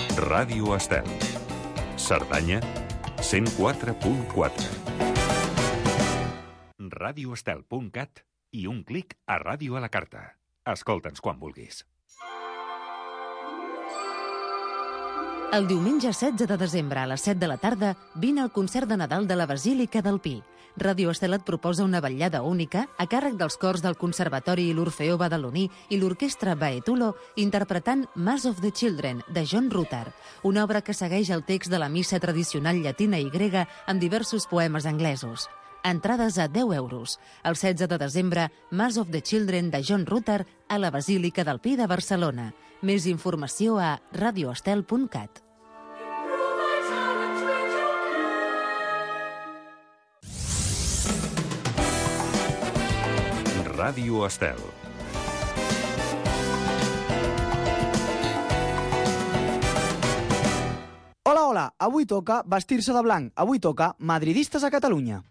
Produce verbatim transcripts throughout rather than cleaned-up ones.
Ràdio Estel. Cerdanya, cent quatre punt quatre. ràdio estel punt cat i un clic a Ràdio a la Carta. Escolta'ns quan vulguis. El diumenge setze de desembre a les set de la tarda vine al concert de Nadal de la Basílica del Pi. Ràdio Estel et proposa una vetllada única a càrrec dels cors del Conservatori i l'Orfeó Badaloní i l'Orquestra Baetulo interpretant Mass of the Children, de John Rutter, una obra que segueix el text de la missa tradicional llatina i grega amb diversos poemes anglesos. Entrades a deu euros. El setze de desembre, Mass of the Children de John Rutter a la Basílica del Pi de Barcelona. Més informació a ràdio estel punt cat. Ràdio Estel. Hola, hola, avui toca vestir-se de blanc. Avui toca madridistes a Catalunya.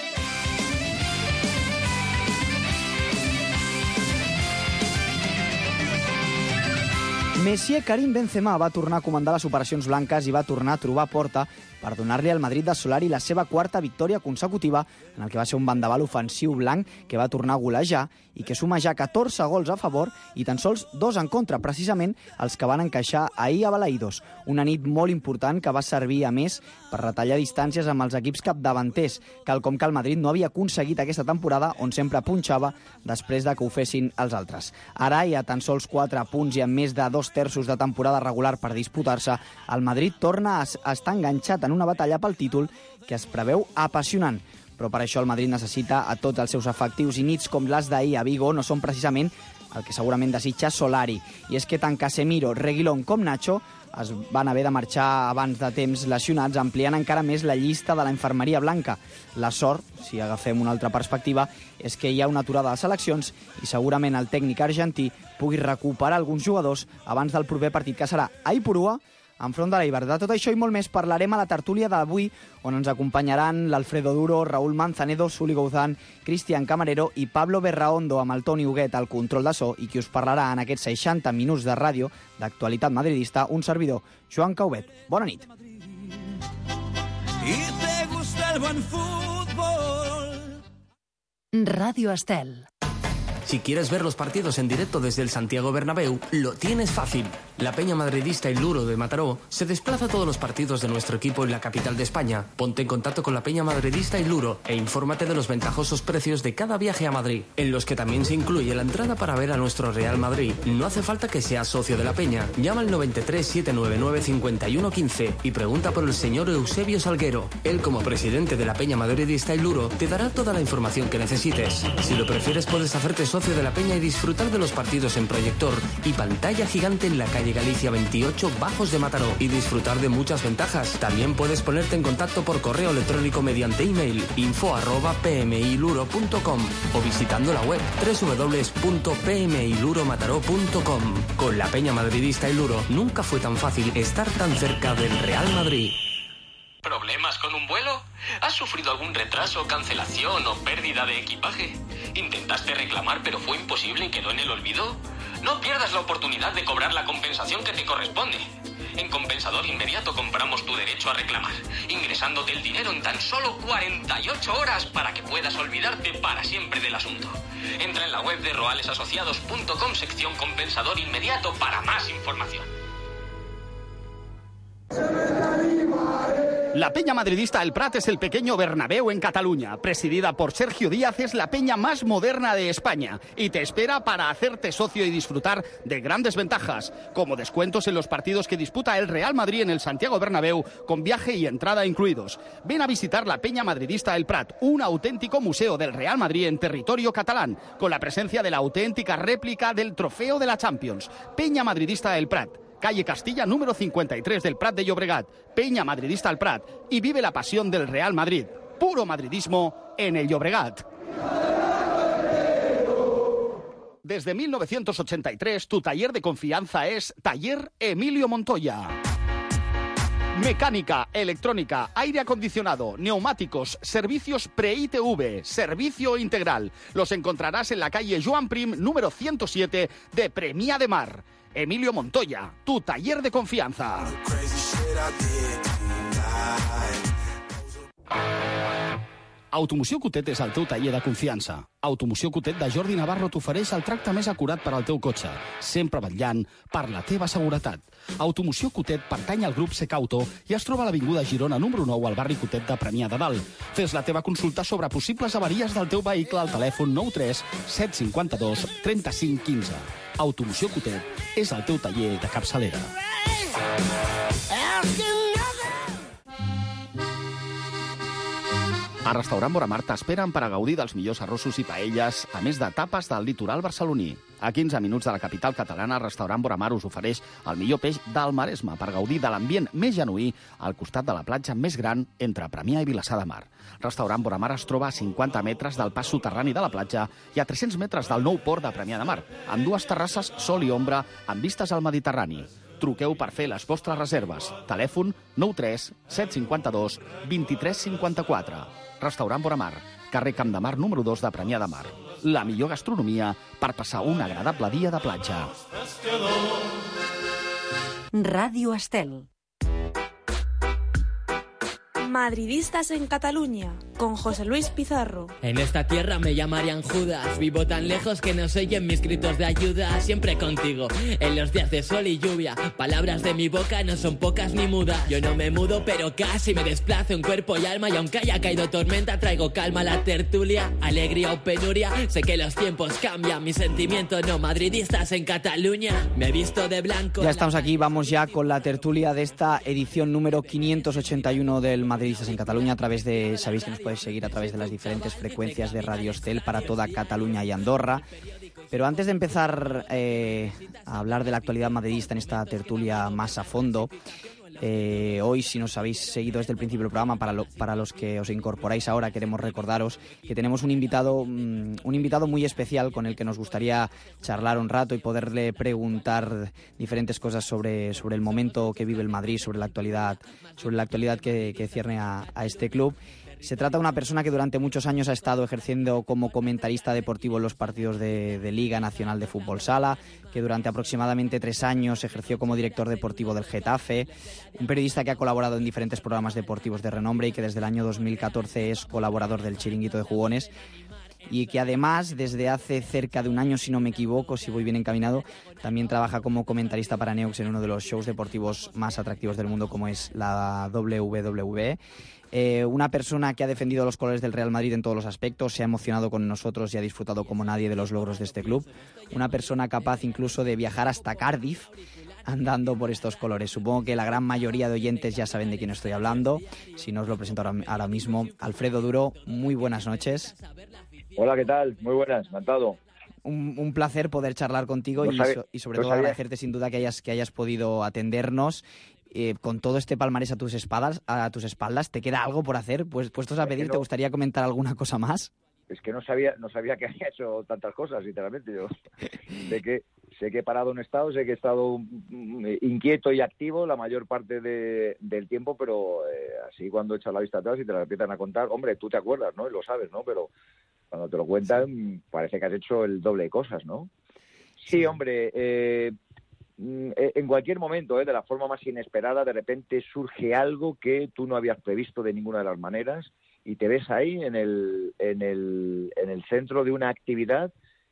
Messier Karim Benzema va tornar a comandar les operacions blanques i va tornar a trobar porta per donar-li al Madrid de Solari la seva quarta victòria consecutiva en el que va ser un vendaval ofensiu blanc que va tornar a golejar i que suma ja catorze gols a favor i tan sols dos en contra, precisament els que van encaixar ahir a Balaïdos. Una nit molt important que va servir, a més, per retallar distàncies amb els equips capdavanters, quelcom que el Madrid no havia aconseguit aquesta temporada, on sempre punxava després de que ho fessin els altres. Ara hi ha tan sols quatre punts i amb més de dos terços de temporada regular per disputar-se, el Madrid torna a estar enganxat en una batalla pel títol que es preveu apassionant. Però per això el Madrid necessita a tots els seus efectius i nits com les d'ahir a Vigo no són precisament el que segurament desitja Solari. I és que tant Casemiro, Reguilón com Nacho es van haver de marxar abans de temps lesionats, ampliant encara més la llista de la infermeria blanca. La sort, si agafem una altra perspectiva, és que hi ha una aturada de seleccions i segurament el tècnic argentí pugui recuperar alguns jugadors abans del proper partit, que serà a Ipurua, enfront de l'Eibar. De tot això i molt més parlarem a la tertúlia d'avui, on ens acompanyaran l'Alfredo Duro, Raúl Manzanedo, Suli Gouzán, Cristian Camarero i Pablo Berraondo, amb el Toni Huguet al control de so, i qui us parlarà en aquests seixanta minuts de ràdio d'actualitat madridista, un servidor, Joan Caubet. Bona nit. ¿Y te gusta el buen fútbol? Radio Estel. Si quieres ver los partidos en directo desde el Santiago Bernabéu, lo tienes fácil. La Peña Madridista Il Luro de Mataró se desplaza a todos los partidos de nuestro equipo en la capital de España. Ponte en contacto con la Peña Madridista Il Luro e infórmate de los ventajosos precios de cada viaje a Madrid, en los que también se incluye la entrada para ver a nuestro Real Madrid. No hace falta que seas socio de la Peña. Llama al noventa y tres, setecientos noventa y nueve, cincuenta y uno quince y pregunta por el señor Eusebio Salguero. Él, como presidente de la Peña Madridista Il Luro, te dará toda la información que necesites. Si lo prefieres, puedes hacerte socio de la Peña y disfrutar de los partidos en proyector y pantalla gigante en la calle Galicia veintiocho, Bajos de Mataró, y disfrutar de muchas ventajas. También puedes ponerte en contacto por correo electrónico mediante email info arroba pmiluro punto com o visitando la web doble u doble u doble u punto p m i luro mataró punto com. Con la Peña Madridista Il Luro nunca fue tan fácil estar tan cerca del Real Madrid. ¿Problemas con un vuelo? ¿Has sufrido algún retraso, cancelación o pérdida de equipaje? ¿Intentaste reclamar pero fue imposible y quedó en el olvido? No pierdas la oportunidad de cobrar la compensación que te corresponde. En Compensador Inmediato compramos tu derecho a reclamar, ingresándote el dinero en tan solo cuarenta y ocho horas para que puedas olvidarte para siempre del asunto. Entra en la web de roales asociados punto com, sección Compensador Inmediato, para más información. La Peña Madridista El Prat es el pequeño Bernabéu en Cataluña. Presidida por Sergio Díaz, es la peña más moderna de España y te espera para hacerte socio y disfrutar de grandes ventajas, como descuentos en los partidos que disputa el Real Madrid en el Santiago Bernabéu, con viaje y entrada incluidos. Ven a visitar la Peña Madridista El Prat, un auténtico museo del Real Madrid en territorio catalán, con la presencia de la auténtica réplica del trofeo de la Champions. Peña Madridista El Prat, calle Castilla número cincuenta y tres del Prat de Llobregat, Peña Madridista El Prat, y vive la pasión del Real Madrid. Puro madridismo en el Llobregat. Desde mil novecientos ochenta y tres, tu taller de confianza es Taller Emilio Montoya. Mecánica, electrónica, aire acondicionado, neumáticos, servicios pre-I T V, servicio integral. Los encontrarás en la calle Joan Prim, número ciento siete de Premià de Mar. Emilio Montoya, tu taller de confianza. Automoció Cotet és el teu taller de confiança. Automoció Cotet de Jordi Navarro t'ofereix el tracte més acurat per al teu cotxe, sempre vetllant per la teva seguretat. Automoció Cotet pertany al grup Secauto i es troba a l'avinguda Girona número nou al barri Cotet de Premià de Dalt. Fes la teva consulta sobre possibles avaries del teu vehicle al telèfon nou tres set cinc dos tres cinc un cinc. Automoció Cotet és el teu taller de capçalera. A Restaurant Boramar t'esperen per a gaudir dels millors arrossos i paelles, a més de tapes del litoral barceloní. A quinze minuts de la capital catalana, Restaurant Boramar us ofereix el millor peix del Maresme per gaudir de l'ambient més genuí al costat de la platja més gran entre Premià i Vilassar de Mar. Restaurant Boramar es troba a cinquanta metres del pas soterrani de la platja i a tres-cents metres del nou port de Premià de Mar, amb dues terrasses sol i ombra amb vistes al Mediterrani. Truqueu per fer les vostres reserves. Telèfon nou tres set cinc dos dos tres cinc quatre. Restaurant Boramar, carrer Camp de Mar número dos de Premià de Mar. La millor gastronomia per passar un agradable dia de platja. Radio Estel. Madridistas en Cataluña, con José Luis Pizarro. En esta tierra me llamarían Judas. Vivo tan lejos que no se oyen mis gritos de ayuda. Siempre contigo, en los días de sol y lluvia. Palabras de mi boca no son pocas ni mudas. Yo no me mudo, pero casi me desplazo en cuerpo y alma. Y aunque haya caído tormenta, traigo calma a la tertulia. Alegría o penuria, sé que los tiempos cambian. Mi sentimiento no, madridistas en Cataluña. Me he visto de blanco. Ya estamos aquí, vamos ya con la tertulia de esta edición número quinientos ochenta y uno del Madridistas en Cataluña. A través de, sabéis que nos podéis seguir a través de las diferentes frecuencias de Radio Estel para toda Cataluña y Andorra. Pero antes de empezar eh, a hablar de la actualidad madridista en esta tertulia más a fondo, Eh, hoy, si nos habéis seguido desde el principio del programa, para, lo, para los que os incorporáis ahora, queremos recordaros que tenemos un invitado, um, un invitado muy especial con el que nos gustaría charlar un rato y poderle preguntar diferentes cosas sobre, sobre el momento que vive el Madrid, sobre la actualidad, sobre la actualidad que, que cierne a, a este club. Se trata de una persona que durante muchos años ha estado ejerciendo como comentarista deportivo en los partidos de, de Liga Nacional de Fútbol Sala, que durante aproximadamente tres años ejerció como director deportivo del Getafe, un periodista que ha colaborado en diferentes programas deportivos de renombre y que desde el año dos mil catorce es colaborador del Chiringuito de Jugones, y que además desde hace cerca de un año, si no me equivoco, si voy bien encaminado, también trabaja como comentarista para Neox en uno de los shows deportivos más atractivos del mundo, como es la doble u doble u E. Eh, una persona que ha defendido los colores del Real Madrid en todos los aspectos, se ha emocionado con nosotros y ha disfrutado como nadie de los logros de este club. Una persona capaz incluso de viajar hasta Cardiff andando por estos colores. Supongo que la gran mayoría de oyentes ya saben de quién estoy hablando. Si no, os lo presento ahora, ahora mismo. Alfredo Duro, muy buenas noches. Hola, ¿qué tal? Muy buenas, encantado. Un, un placer poder charlar contigo no y, sabe, so, y sobre no todo sabía. agradecerte sin duda que hayas, que hayas podido atendernos. Eh, con todo este palmarés a tus espaldas, a tus espaldas, ¿te queda algo por hacer? Pues puestos a Es que pedir, no. ¿te gustaría comentar alguna cosa más? Es que no sabía, no sabía que había hecho tantas cosas, literalmente. Yo sé que sé que he parado en estado, sé que he estado mm, inquieto y activo la mayor parte de, del tiempo, pero eh, así cuando echas la vista atrás y te la empiezan a contar, hombre, tú te acuerdas, ¿no? Y lo sabes, ¿no? Pero cuando te lo cuentan, parece que has hecho el doble de cosas, ¿no? Sí, hombre, eh, en cualquier momento, ¿eh? de la forma más inesperada, de repente surge algo que tú no habías previsto de ninguna de las maneras y te ves ahí en el, en el, en el centro de una actividad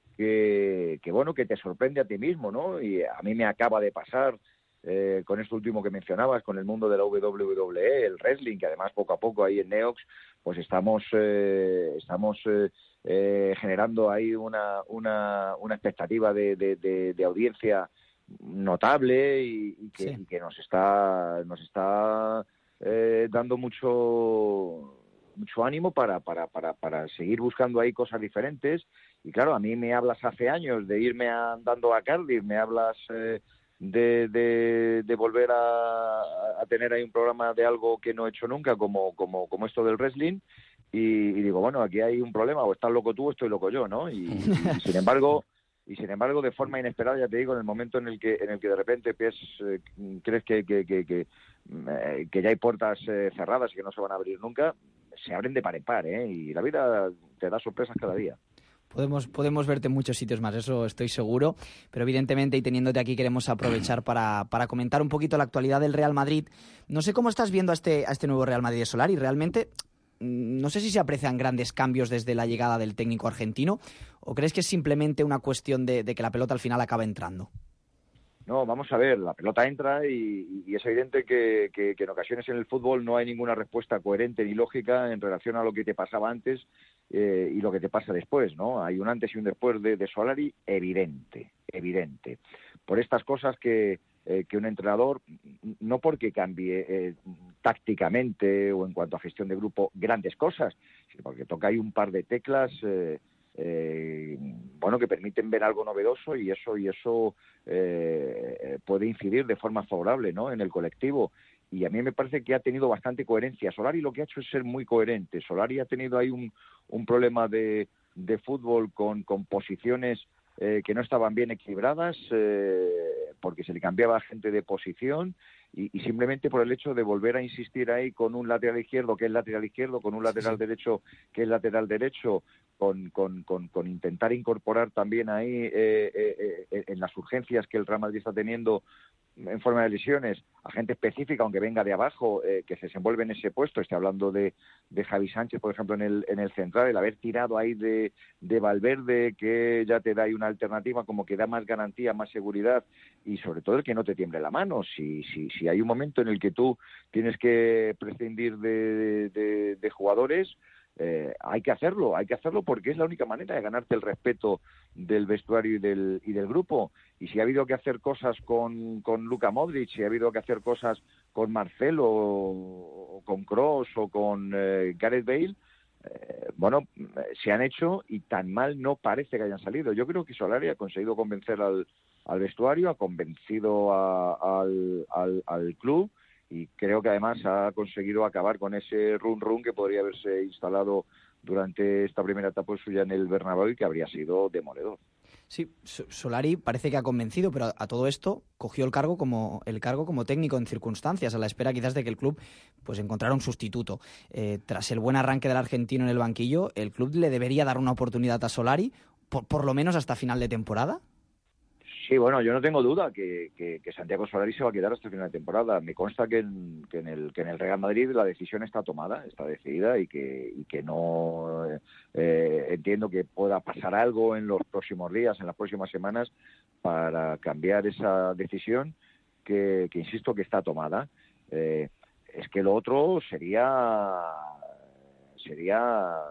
que, que, bueno, que te sorprende a ti mismo, ¿no? Y a mí me acaba de pasar eh, con esto último que mencionabas, con el mundo de la doble u doble u E, el wrestling, que además poco a poco ahí en Neox, pues estamos, eh, estamos eh, eh, generando ahí una, una, una expectativa de, de, de, de audiencia notable y, y, que, sí. y que nos está nos está eh, dando mucho mucho ánimo para, para, para, para seguir buscando ahí cosas diferentes. Y claro, a mí me hablas hace años de irme andando a Cardiff, me hablas eh, de, de, de volver a, a tener ahí un programa de algo que no he hecho nunca, como, como, como esto del wrestling, y, y digo, bueno, aquí hay un problema, o estás loco tú o estoy loco yo, ¿no? Y, y sin embargo y sin embargo de forma inesperada, ya te digo, en el momento en el que en el que de repente pues, eh, crees que que, que, que, eh, que ya hay puertas eh, cerradas y que no se van a abrir nunca, se abren de par en par, ¿eh? Y la vida te da sorpresas cada día. Podemos, podemos verte en muchos sitios más, eso estoy seguro, pero evidentemente y teniéndote aquí queremos aprovechar para, para comentar un poquito la actualidad del Real Madrid. No sé cómo estás viendo a este, a este nuevo Real Madrid de Solari, realmente no sé si se aprecian grandes cambios desde la llegada del técnico argentino o crees que es simplemente una cuestión de, de que la pelota al final acaba entrando. No, vamos a ver, la pelota entra y, y es evidente que, que, que en ocasiones en el fútbol no hay ninguna respuesta coherente ni lógica en relación a lo que te pasaba antes eh, y lo que te pasa después, ¿no? Hay un antes y un después de, de Solari evidente, evidente. Por estas cosas que, eh, que un entrenador, no porque cambie eh, tácticamente o en cuanto a gestión de grupo grandes cosas, sino porque toca ahí un par de teclas... Eh, Eh, bueno, que permiten ver algo novedoso y eso y eso eh, puede incidir de forma favorable, ¿no?, en el colectivo. Y a mí me parece que ha tenido bastante coherencia. Solari lo que ha hecho es ser muy coherente. Solari ha tenido ahí un, un problema de, de fútbol con, con posiciones eh, que no estaban bien equilibradas eh, porque se le cambiaba gente de posición y, y simplemente por el hecho de volver a insistir ahí con un lateral izquierdo que es lateral izquierdo, con un lateral sí. derecho que es lateral derecho, Con, con, con, con intentar incorporar también ahí eh, eh, eh, en las urgencias que el Real Madrid está teniendo en forma de lesiones a gente específica, aunque venga de abajo, eh, que se desenvuelve en ese puesto. Estoy hablando de, de Javi Sánchez, por ejemplo, en el, en el central, el haber tirado ahí de, de Valverde, que ya te da ahí una alternativa, como que da más garantía, más seguridad, y sobre todo el que no te tiemble la mano. Si, si, si hay un momento en el que tú tienes que prescindir de, de, de jugadores, Eh, hay que hacerlo, hay que hacerlo porque es la única manera de ganarte el respeto del vestuario y del, y del grupo. Y si ha habido que hacer cosas con, con Luka Modric, si ha habido que hacer cosas con Marcelo o, o con Kroos o con eh, Gareth Bale, eh, bueno, se han hecho y tan mal no parece que hayan salido. Yo creo que Solari ha conseguido convencer al, al vestuario, ha convencido a, al, al, al club, y creo que además ha conseguido acabar con ese run run que podría haberse instalado durante esta primera etapa suya en el Bernabéu y que habría sido demoledor. Sí, Solari parece que ha convencido, pero a todo esto cogió el cargo como el cargo como técnico en circunstancias, a la espera quizás de que el club pues encontrara un sustituto. Eh, tras el buen arranque del argentino en el banquillo, ¿el club le debería dar una oportunidad a Solari, por, por lo menos hasta final de temporada? Sí, bueno, yo no tengo duda que, que, que Santiago Solari se va a quedar hasta el final de temporada. Me consta que en, que en, el, que en el Real Madrid la decisión está tomada, está decidida y que, y que no eh, entiendo que pueda pasar algo en los próximos días, en las próximas semanas, para cambiar esa decisión que, que insisto, que está tomada. Eh, es que lo otro sería, sería,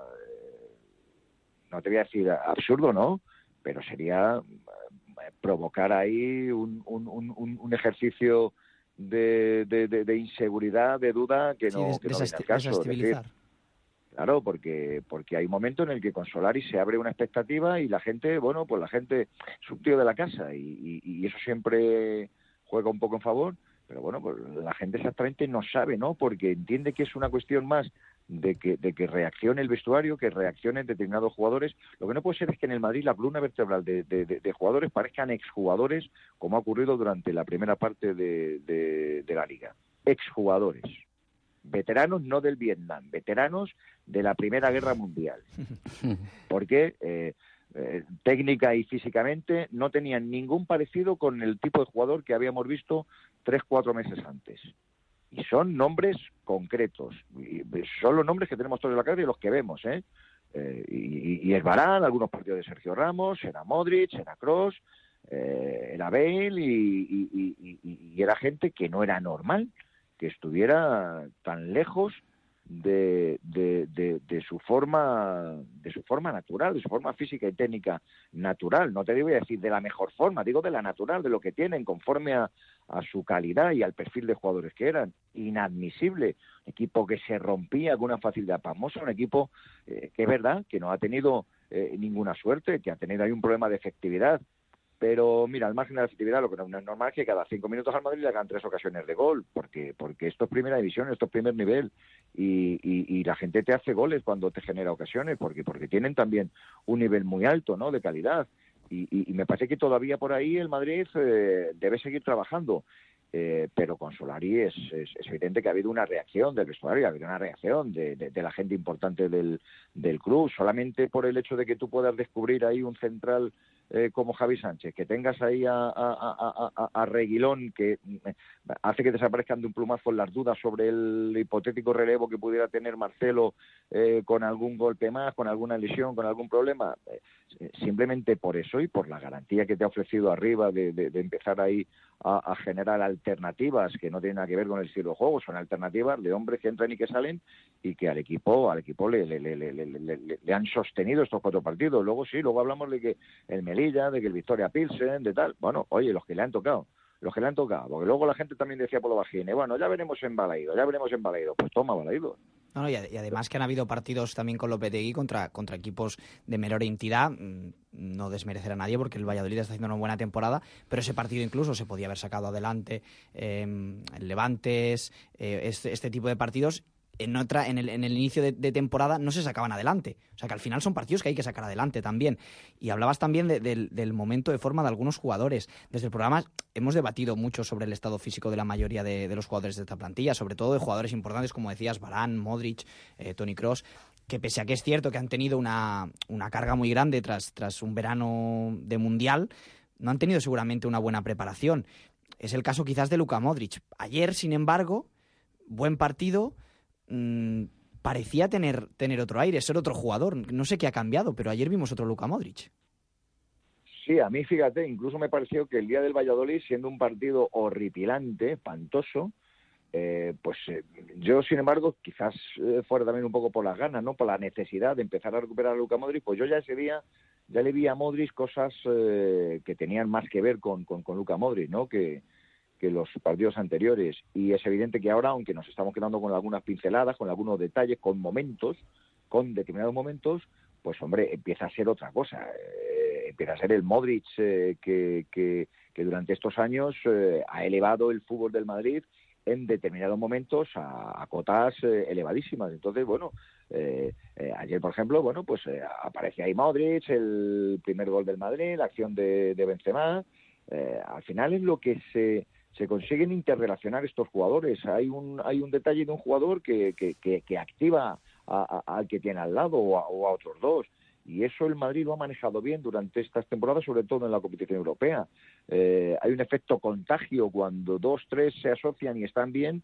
no te voy a decir absurdo, ¿no?, pero sería provocar ahí un, un, un, un ejercicio de, de, de, de inseguridad, de duda, que no, sí, des, que no viene al caso. Es decir, claro, porque porque hay un momento en el que con Solari se abre una expectativa y la gente, bueno, pues la gente es un tío de la casa y, y, y eso siempre juega un poco en favor, pero bueno, pues la gente exactamente no sabe, ¿no?, porque entiende que es una cuestión más de que de que reaccione el vestuario, que reaccionen determinados jugadores. Lo que no puede ser es que en el Madrid la columna vertebral de, de, de, de jugadores parezcan exjugadores, como ha ocurrido durante la primera parte de, de, de la Liga. Exjugadores. Veteranos no del Vietnam, veteranos de la Primera Guerra Mundial. Porque eh, eh, técnica y físicamente no tenían ningún parecido con el tipo de jugador que habíamos visto tres, cuatro meses antes. Y son nombres concretos, y son los nombres que tenemos todos en la cabeza y los que vemos, ¿eh? eh y, y es Varane, algunos partidos de Sergio Ramos, era Modric, era Kroos, eh, era Bale, y, y, y, y era gente que no era normal que estuviera tan lejos de, de, de, de su forma de su forma natural, de su forma física y técnica natural. No te digo a decir de la mejor forma, digo de la natural, de lo que tienen, conforme a, a su calidad y al perfil de jugadores que eran. Inadmisible. Un equipo que se rompía con una facilidad pasmosa, un equipo eh, que es verdad que no ha tenido eh, ninguna suerte, que ha tenido ahí un problema de efectividad. Pero mira, al margen de la efectividad, lo que no es normal es que cada cinco minutos al Madrid le hagan tres ocasiones de gol, porque porque esto es primera división, esto es primer nivel, y, y, y la gente te hace goles cuando te genera ocasiones, porque porque tienen también un nivel muy alto, ¿no?, de calidad. Y, y, y me parece que todavía por ahí el Madrid eh, debe seguir trabajando. Eh, pero con Solari es, es, es evidente que ha habido una reacción del vestuario, ha habido una reacción de, de, de la gente importante del, del club. Solamente por el hecho de que tú puedas descubrir ahí un central eh, como Javi Sánchez, que tengas ahí a, a, a, a, a Reguilón, que hace que desaparezcan de un plumazo las dudas sobre el hipotético relevo que pudiera tener Marcelo eh, con algún golpe más, con alguna lesión, con algún problema. Eh, simplemente por eso y por la garantía que te ha ofrecido arriba de, de, de empezar ahí a, a generar alternativas que no tienen nada que ver con el estilo de juego, son alternativas de hombres que entran y que salen y que al equipo al equipo le, le, le, le, le, le, le han sostenido estos cuatro partidos. Luego sí, luego hablamos de que el Melilla, de que el Victoria Pilsen, de tal. Bueno, oye, los que le han tocado, los que le han tocado, porque luego la gente también decía por lo bajín, bueno, ya veremos en Balaído, ya veremos en Balaído. Pues toma Balaído. No, no, y además que han habido partidos también con Lopetegui contra, contra equipos de menor entidad. No desmerecer a nadie porque el Valladolid está haciendo una buena temporada, pero ese partido incluso se podía haber sacado adelante. Eh, el Levantes, eh, este, este tipo de partidos en otra en el, en el inicio de, de temporada no se sacaban adelante. O sea que al final son partidos que hay que sacar adelante también. Y hablabas también de, de, del momento de forma de algunos jugadores. Desde el programa hemos debatido mucho sobre el estado físico de la mayoría de, de los jugadores de esta plantilla, sobre todo de jugadores importantes como decías, Varane, Modric, eh, Toni Kroos, que pese a que es cierto que han tenido una, una carga muy grande tras, tras un verano de Mundial, no han tenido seguramente una buena preparación. Es el caso quizás de Luka Modric. Ayer, sin embargo, buen partido, mmm, parecía tener, tener otro aire, ser otro jugador. No sé qué ha cambiado, pero ayer vimos otro Luka Modric. Sí, a mí, fíjate, incluso me pareció que el día del Valladolid, siendo un partido horripilante, espantoso, Eh, pues eh, yo, sin embargo, quizás eh, fuera también un poco por las ganas, ¿no? Por la necesidad de empezar a recuperar a Luka Modric, pues yo ya ese día ya le vi a Modric cosas eh, que tenían más que ver con, con, con Luka Modric, ¿no? Que, que los partidos anteriores. Y es evidente que ahora, aunque nos estamos quedando con algunas pinceladas, con algunos detalles, con momentos, con determinados momentos, pues hombre, empieza a ser otra cosa. Eh, empieza a ser el Modric eh, que, que, que durante estos años eh, ha elevado el fútbol del Madrid en determinados momentos a, a cotas eh, elevadísimas. Entonces, bueno, eh, eh, ayer, por ejemplo, bueno, pues eh, aparece ahí Modric, el primer gol del Madrid, la acción de, de Benzema. Eh, al final es lo que se, se consiguen interrelacionar estos jugadores. Hay un hay un detalle de un jugador que, que, que, que activa a, a, al que tiene al lado o a, o a otros dos. Y eso el Madrid lo ha manejado bien durante estas temporadas, sobre todo en la competición europea. Eh, hay un efecto contagio cuando dos, tres se asocian y están bien.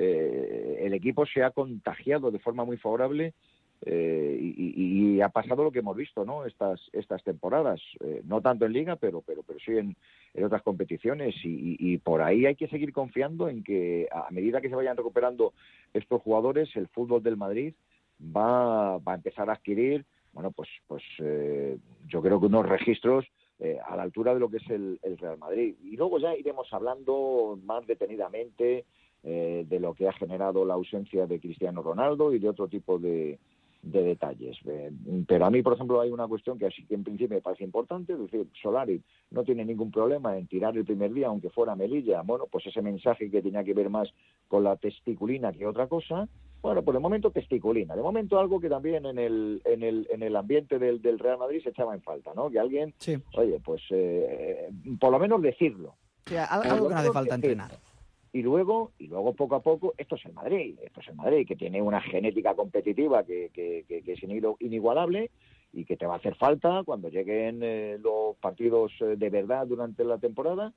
Eh, el equipo se ha contagiado de forma muy favorable eh, y, y ha pasado lo que hemos visto, ¿no? Estas estas temporadas, eh, no tanto en Liga, pero pero pero sí en, en otras competiciones. Y, y, y por ahí hay que seguir confiando en que a medida que se vayan recuperando estos jugadores, el fútbol del Madrid va, va a empezar a adquirir, bueno, pues pues eh, yo creo que unos registros eh, a la altura de lo que es el, el Real Madrid. Y luego ya iremos hablando más detenidamente eh, de lo que ha generado la ausencia de Cristiano Ronaldo y de otro tipo de, de detalles. Eh, pero a mí, por ejemplo, hay una cuestión que así que en principio me parece importante, es decir, Solari no tiene ningún problema en tirar el primer día, aunque fuera Melilla. Bueno, pues ese mensaje que tenía que ver más con la testiculina que otra cosa. Bueno, por el momento testiculina, de momento algo que también en el en el en el ambiente del, del Real Madrid se echaba en falta, ¿no? Que alguien, sí. oye, pues eh, por lo menos decirlo. Sí, algo que no hace falta entrenar. Y luego, y luego poco a poco, esto es el Madrid, esto es el Madrid, que tiene una genética competitiva que, que, que, que es inigualable y que te va a hacer falta cuando lleguen eh, los partidos de verdad durante la temporada.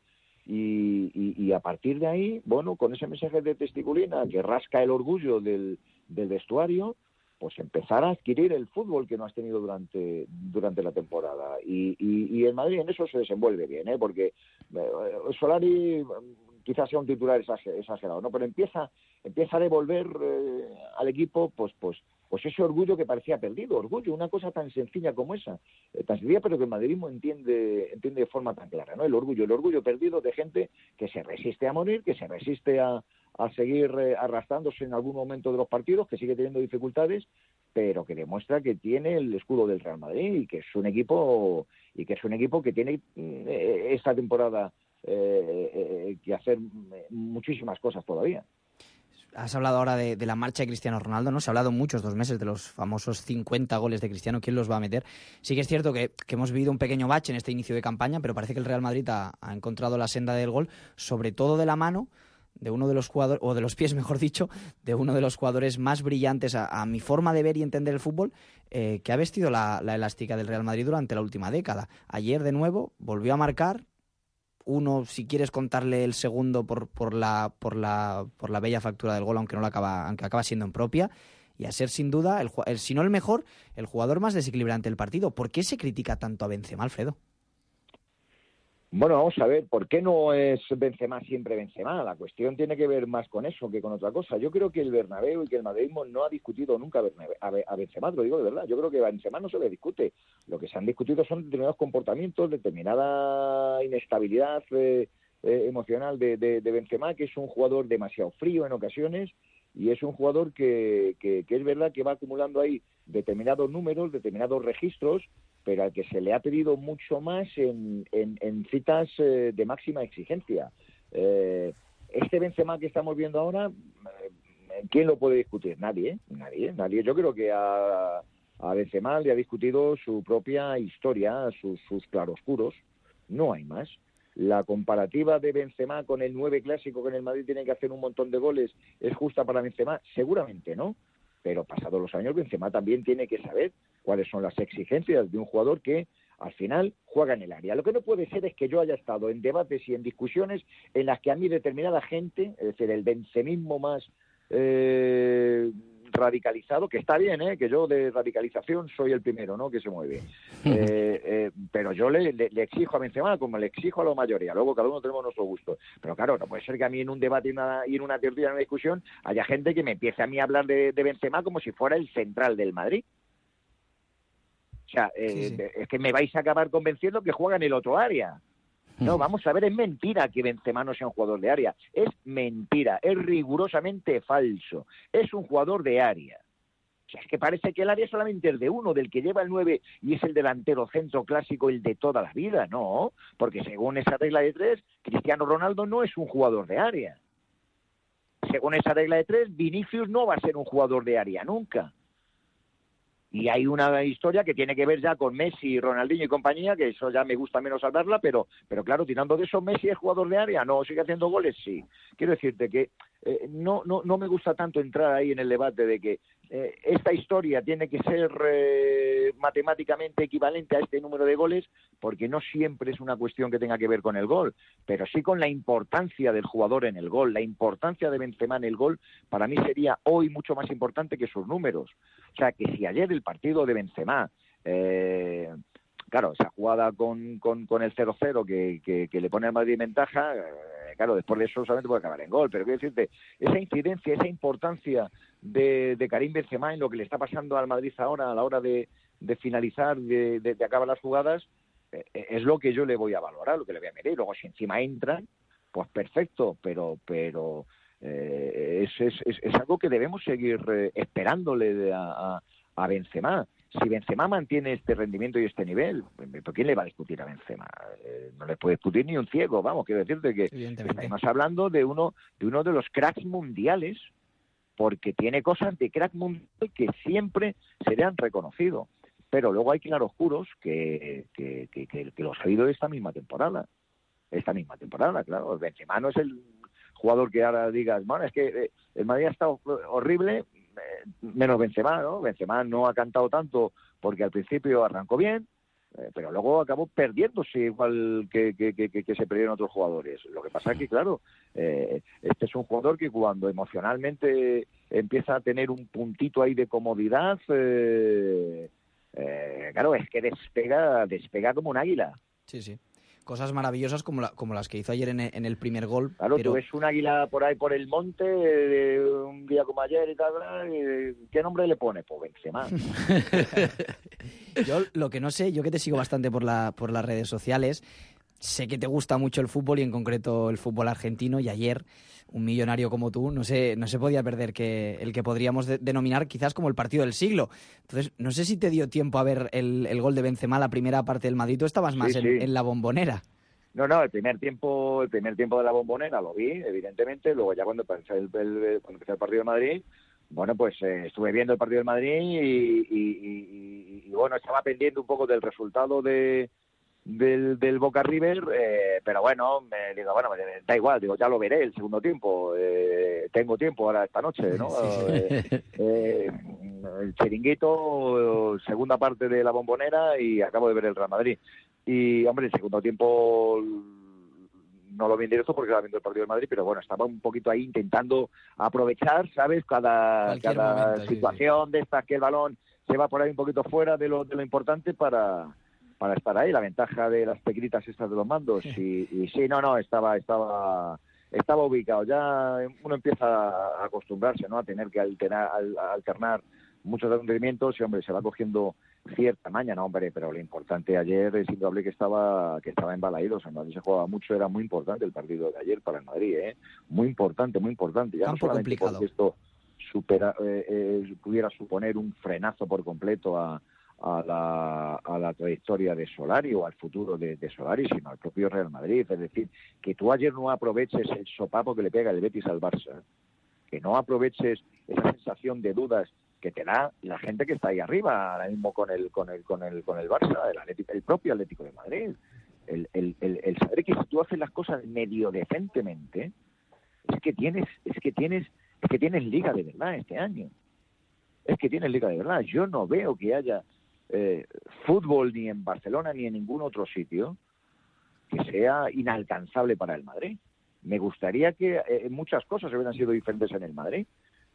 Y, y, y a partir de ahí, bueno, con ese mensaje de testiculina que rasca el orgullo del, del vestuario, pues empezar a adquirir el fútbol que no has tenido durante durante la temporada. Y, y, y el Madrid en eso se desenvuelve bien, ¿eh? Porque eh, Solari quizás sea un titular exagerado, ¿no? Pero empieza empieza a devolver eh, al equipo, pues pues pues ese orgullo que parecía perdido, orgullo, una cosa tan sencilla como esa, eh, tan sencilla, pero que el madridismo entiende entiende de forma tan clara, ¿no? El orgullo, el orgullo perdido de gente que se resiste a morir, que se resiste a, a seguir eh, arrastrándose en algún momento de los partidos, que sigue teniendo dificultades, pero que demuestra que tiene el escudo del Real Madrid y que es un equipo y que es un equipo que tiene eh, esta temporada eh, eh, que hacer muchísimas cosas todavía. Has hablado ahora de, de la marcha de Cristiano Ronaldo, ¿no? Se ha hablado muchos dos meses de los famosos cincuenta goles de Cristiano, ¿quién los va a meter? Sí que es cierto que, que hemos vivido un pequeño bache en este inicio de campaña, pero parece que el Real Madrid ha, ha encontrado la senda del gol, sobre todo de la mano de uno de los jugadores, o de los pies, mejor dicho, de uno de los jugadores más brillantes a, a mi forma de ver y entender el fútbol, eh, que ha vestido la, la elástica del Real Madrid durante la última década. Ayer, de nuevo, volvió a marcar. Uno, si quieres contarle el segundo por, por, la, por, la, por la bella factura del gol, aunque no la acaba, aunque acaba siendo en propia, y a ser sin duda, el, el, si no el mejor, el jugador más desequilibrante del partido. ¿Por qué se critica tanto a Benzema, Alfredo? Bueno, vamos a ver, ¿por qué no es Benzema siempre Benzema? La cuestión tiene que ver más con eso que con otra cosa. Yo creo que el Bernabéu y que el madridismo no ha discutido nunca a Benzema, te lo digo de verdad. Yo creo que a Benzema no se le discute. Lo que se han discutido son determinados comportamientos, determinada inestabilidad eh, eh, emocional de, de, de Benzema, que es un jugador demasiado frío en ocasiones, y es un jugador que, que, que es verdad que va acumulando ahí determinados números, determinados registros, pero al que se le ha pedido mucho más en, en, en citas eh, de máxima exigencia. Eh, este Benzema que estamos viendo ahora, eh, ¿quién lo puede discutir? Nadie, ¿eh? Nadie, nadie. Yo creo que a, a Benzema le ha discutido su propia historia, sus, sus claroscuros. No hay más. La comparativa de Benzema con el nueve clásico que en el Madrid tiene que hacer un montón de goles, ¿es justa para Benzema? Seguramente no. Pero pasados los años, Benzema también tiene que saber cuáles son las exigencias de un jugador que al final juega en el área. Lo que no puede ser es que yo haya estado en debates y en discusiones en las que a mí determinada gente, es decir, el bencemismo más eh, radicalizado, que está bien, ¿eh? Que yo de radicalización soy el primero, ¿no? Que se mueve. Eh, eh, pero yo le, le, le exijo a Benzema como le exijo a la mayoría. Luego cada uno tenemos nuestro gusto. Pero claro, no puede ser que a mí en un debate y, una, y en una tertulia, en una discusión, haya gente que me empiece a mí a hablar de, de Benzema como si fuera el central del Madrid. O sea, eh, sí, sí. es que me vais a acabar convenciendo que juega en el otro área. No, vamos a ver, es mentira que Benzema no sea un jugador de área. Es mentira, es rigurosamente falso. Es un jugador de área. O sea, es que parece que el área solamente es de uno, del que lleva el nueve y es el delantero centro clásico, el de toda la vida. No, porque según esa regla de tres, Cristiano Ronaldo no es un jugador de área. Según esa regla de tres, Vinicius no va a ser un jugador de área nunca. Y hay una historia que tiene que ver ya con Messi, Ronaldinho y compañía, que eso ya me gusta menos hablarla, pero pero claro, tirando de eso, ¿Messi es jugador de área? No, ¿sigue haciendo goles? Sí. Quiero decirte que eh, no, no, no me gusta tanto entrar ahí en el debate de que eh, esta historia tiene que ser eh, matemáticamente equivalente a este número de goles, porque no siempre es una cuestión que tenga que ver con el gol, pero sí con la importancia del jugador en el gol. La importancia de Benzema en el gol para mí sería hoy mucho más importante que sus números. O sea, que si ayer el partido de Benzema, eh, claro, esa jugada con, con, con el cero cero que, que, que le pone al Madrid en ventaja, eh, claro, después de eso solamente puede acabar en gol. Pero quiero decirte, esa incidencia, esa importancia de, de Karim Benzema en lo que le está pasando al Madrid ahora a la hora de, de finalizar, de, de, de acabar las jugadas, eh, es lo que yo le voy a valorar, lo que le voy a medir. Luego, si encima entran, pues perfecto, pero... pero Eh, es, es, es, es algo que debemos seguir eh, esperándole a, a, a Benzema. Si Benzema mantiene este rendimiento y este nivel, ¿por quién le va a discutir a Benzema? Eh, no le puede discutir ni un ciego, vamos, quiero decirte que estamos hablando de uno, de uno de los cracks mundiales, porque tiene cosas de crack mundial que siempre se le han reconocido. Pero luego hay claroscuros que, que, que, que, que los ha habido esta misma temporada. Esta misma temporada, claro. Benzema no es el jugador que ahora digas, bueno, es que eh, el Madrid ha estado horrible, eh, menos Benzema, ¿no? Benzema no ha cantado tanto porque al principio arrancó bien, eh, pero luego acabó perdiéndose igual que, que, que, que se perdieron otros jugadores. Lo que pasa es que, claro, eh, este es un jugador que cuando emocionalmente empieza a tener un puntito ahí de comodidad, eh, eh, claro, es que despega, despega como un águila. Sí, sí. Cosas maravillosas como, la, como las que hizo ayer en el, en el primer gol. Claro, pero... tú ves un águila por ahí por el monte, eh, un día como ayer y tal, eh, ¿qué nombre le pone? Pues Benzema. Yo lo que no sé, yo que te sigo bastante por, la, por las redes sociales, sé que te gusta mucho el fútbol y en concreto el fútbol argentino, y ayer un millonario como tú no se, no se podía perder que el que podríamos de, denominar quizás como el partido del siglo. Entonces, no sé si te dio tiempo a ver el, el gol de Benzema, la primera parte del Madrid. Tú estabas más sí, en, sí. en la Bombonera. No, no, el primer tiempo, el primer tiempo de la Bombonera lo vi, evidentemente. Luego ya cuando empecé el, el, cuando empecé el partido de Madrid, bueno, pues eh, estuve viendo el partido del Madrid y, y, y, y, y bueno, estaba pendiente un poco del resultado de del, del Boca River, eh, pero bueno, me digo, bueno, da igual, digo, ya lo veré el segundo tiempo, eh, tengo tiempo ahora esta noche, ¿no? Sí, sí. Eh, eh, el chiringuito, segunda parte de la Bombonera y acabo de ver el Real Madrid. Y, hombre, el segundo tiempo no lo vi en directo porque estaba viendo el partido de Madrid, pero bueno, estaba un poquito ahí intentando aprovechar, ¿sabes? Cada, cada momento, situación sí, sí. de esta, que el balón se va por ahí un poquito fuera de lo, de lo importante para, para estar ahí. La ventaja de las pequeñitas estas de los mandos. Y, y sí, no, no, estaba, estaba, estaba ubicado. Ya uno empieza a acostumbrarse, ¿no? A tener que alternar, alternar muchos rendimientos y, hombre, se va cogiendo cierta maña, no, hombre, pero lo importante ayer es indudable que estaba que estaba en Balaídos, en Madrid se jugaba mucho, era muy importante el partido de ayer para el Madrid, ¿eh? Muy importante, muy importante. Ya Campo no solamente complicado. porque esto supera, eh, eh, pudiera suponer un frenazo por completo a, a, la, a la trayectoria de Solari o al futuro de, de Solari, sino al propio Real Madrid. Es decir, que tú ayer no aproveches el sopapo que le pega el Betis al Barça, que no aproveches esa sensación de dudas que te da la gente que está ahí arriba ahora mismo con el con el con el con el Barça, el, Atlético, el propio Atlético de Madrid, el, el, el, el saber que si tú haces las cosas medio decentemente, es que tienes es que tienes es que tienes liga de verdad este año, es que tienes liga de verdad. Yo no veo que haya eh, fútbol ni en Barcelona ni en ningún otro sitio que sea inalcanzable para el Madrid. Me gustaría que eh, muchas cosas hubieran sido diferentes en el Madrid,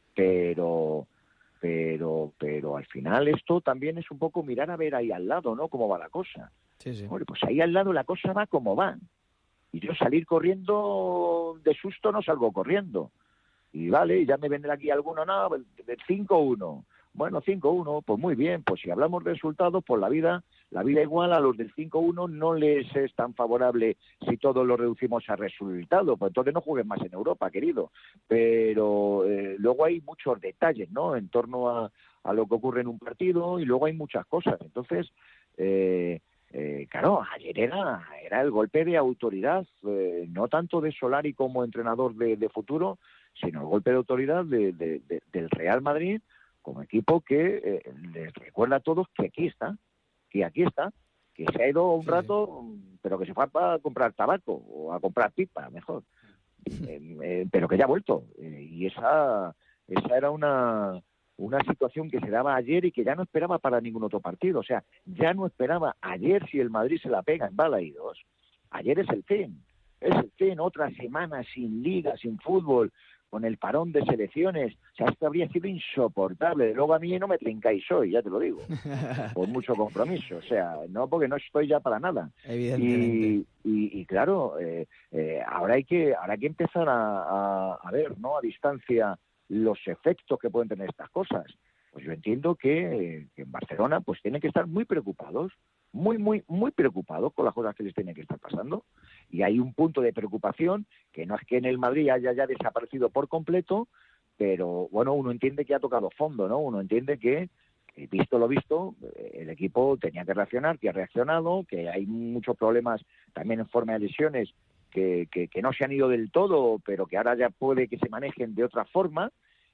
pero pero pero al final esto también es un poco mirar a ver ahí al lado, ¿no? Cómo va la cosa. Sí, sí. Bueno, pues ahí al lado la cosa va como va. Y yo salir corriendo de susto no salgo corriendo. Y vale, ya me vendrá aquí alguno, no, del cinco uno. Bueno, cinco uno, pues muy bien, pues si hablamos de resultados, pues la vida, la vida igual a los del cinco uno no les es tan favorable si todos lo reducimos a resultado, pues entonces no jueguen más en Europa, querido. Pero eh, luego hay muchos detalles, ¿no?, en torno a, a lo que ocurre en un partido, y luego hay muchas cosas. Entonces, eh, eh, claro, ayer era, era el golpe de autoridad, eh, no tanto de Solari como entrenador de, de futuro, sino el golpe de autoridad de, de, de, del Real Madrid, como equipo que eh, les recuerda a todos que aquí está, que aquí está, que se ha ido un sí, rato, sí. pero que se fue a comprar tabaco, o a comprar pipa, mejor, eh, eh, pero que ya ha vuelto. Eh, y esa esa era una, una situación que se daba ayer y que ya no esperaba para ningún otro partido. O sea, ya no esperaba ayer si el Madrid se la pega en Balaídos. Ayer es el fin, es el fin, otra semana sin liga, sin fútbol, con el parón de selecciones. O sea, esto habría sido insoportable. Luego a mí no me trincáis hoy, ya te lo digo, por mucho compromiso. O sea, no, porque no estoy ya para nada. Evidentemente. Y, y, y claro, eh, eh, ahora hay que ahora hay que empezar a, a, a ver, ¿no?, a distancia los efectos que pueden tener estas cosas. Pues yo entiendo que, que en Barcelona pues tienen que estar muy preocupados, muy, muy, muy preocupados con las cosas que les tienen que estar pasando. Y hay un punto de preocupación que no es que en el Madrid haya ya desaparecido por completo, pero bueno, uno entiende que ha tocado fondo, ¿no? Uno entiende que, visto lo visto, el equipo tenía que reaccionar, que ha reaccionado, que hay muchos problemas también en forma de lesiones que, que, que no se han ido del todo, pero que ahora ya puede que se manejen de otra forma.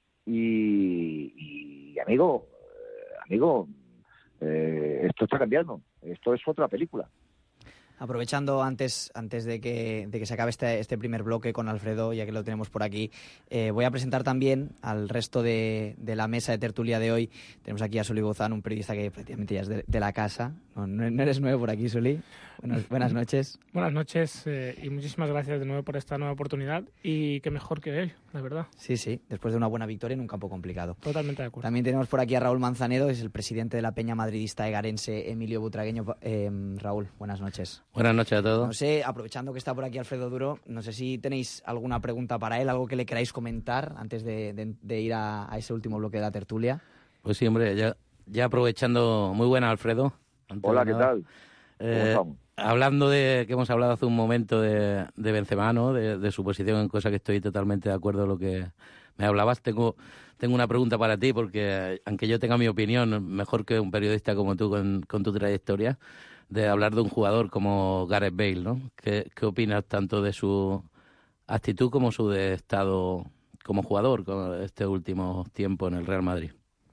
Y, y amigo, eh, amigo, eh, esto está cambiando, esto es otra película. Aprovechando antes antes de que, de que se acabe este, este primer bloque con Alfredo, ya que lo tenemos por aquí, eh, voy a presentar también al resto de, de la mesa de tertulia de hoy. Tenemos aquí a Suli Bozán, un periodista que prácticamente ya es de, de la casa. No, no eres nuevo por aquí, Suli. Buenas, buenas noches. Buenas noches eh, y muchísimas gracias de nuevo por esta nueva oportunidad, y qué mejor que hoy, la verdad. Sí, sí, después de una buena victoria en un campo complicado. Totalmente de acuerdo. También tenemos por aquí a Raúl Manzanedo, es el presidente de la peña madridista egarense Emilio Butragueño. Eh, Raúl, buenas noches. Buenas noches a todos. No sé, aprovechando que está por aquí Alfredo Duro, no sé si tenéis alguna pregunta para él, algo que le queráis comentar antes de, de, de ir a, a ese último bloque de la tertulia. Pues sí, hombre, ya, ya aprovechando, muy buena, Alfredo. Hola, ¿qué tal? Eh, hablando de, que hemos hablado hace un momento de, de Benzema, ¿no?, de, de su posición, en cosa que estoy totalmente de acuerdo con lo que me hablabas. Tengo, tengo una pregunta para ti, porque aunque yo tenga mi opinión, mejor que un periodista como tú con, con tu trayectoria, de hablar de un jugador como Gareth Bale, ¿no? ¿Qué, qué opinas tanto de su actitud como su de estado como jugador con este último tiempo en el Real Madrid?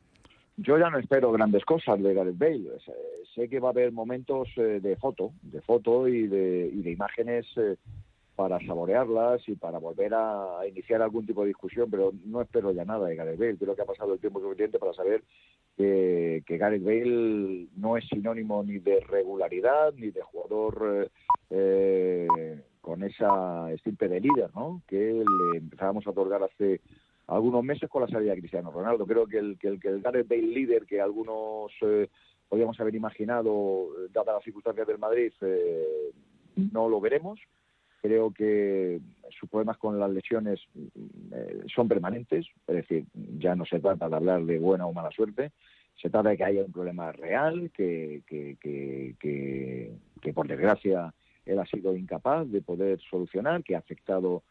Yo ya no espero grandes cosas de Gareth Bale. Sé, sé que va a haber momentos eh, de foto, de foto y de, y de imágenes eh, para saborearlas y para volver a, a iniciar algún tipo de discusión, pero no espero ya nada de Gareth Bale. Creo que ha pasado el tiempo suficiente para saber que, que Gareth Bale no es sinónimo ni de regularidad ni de jugador eh, eh, con esa estirpe de líder, ¿no?, que le empezábamos a otorgar hace algunos meses con la salida de Cristiano Ronaldo. Creo que el, que el, que el Gareth Bale líder que algunos eh, podíamos haber imaginado, dadas las circunstancias del Madrid, eh, no lo veremos. Creo que sus problemas con las lesiones eh, son permanentes, es decir, ya no se trata de hablar de buena o mala suerte, se trata de que haya un problema real, que, que, que, que, que por desgracia él ha sido incapaz de poder solucionar, que ha afectado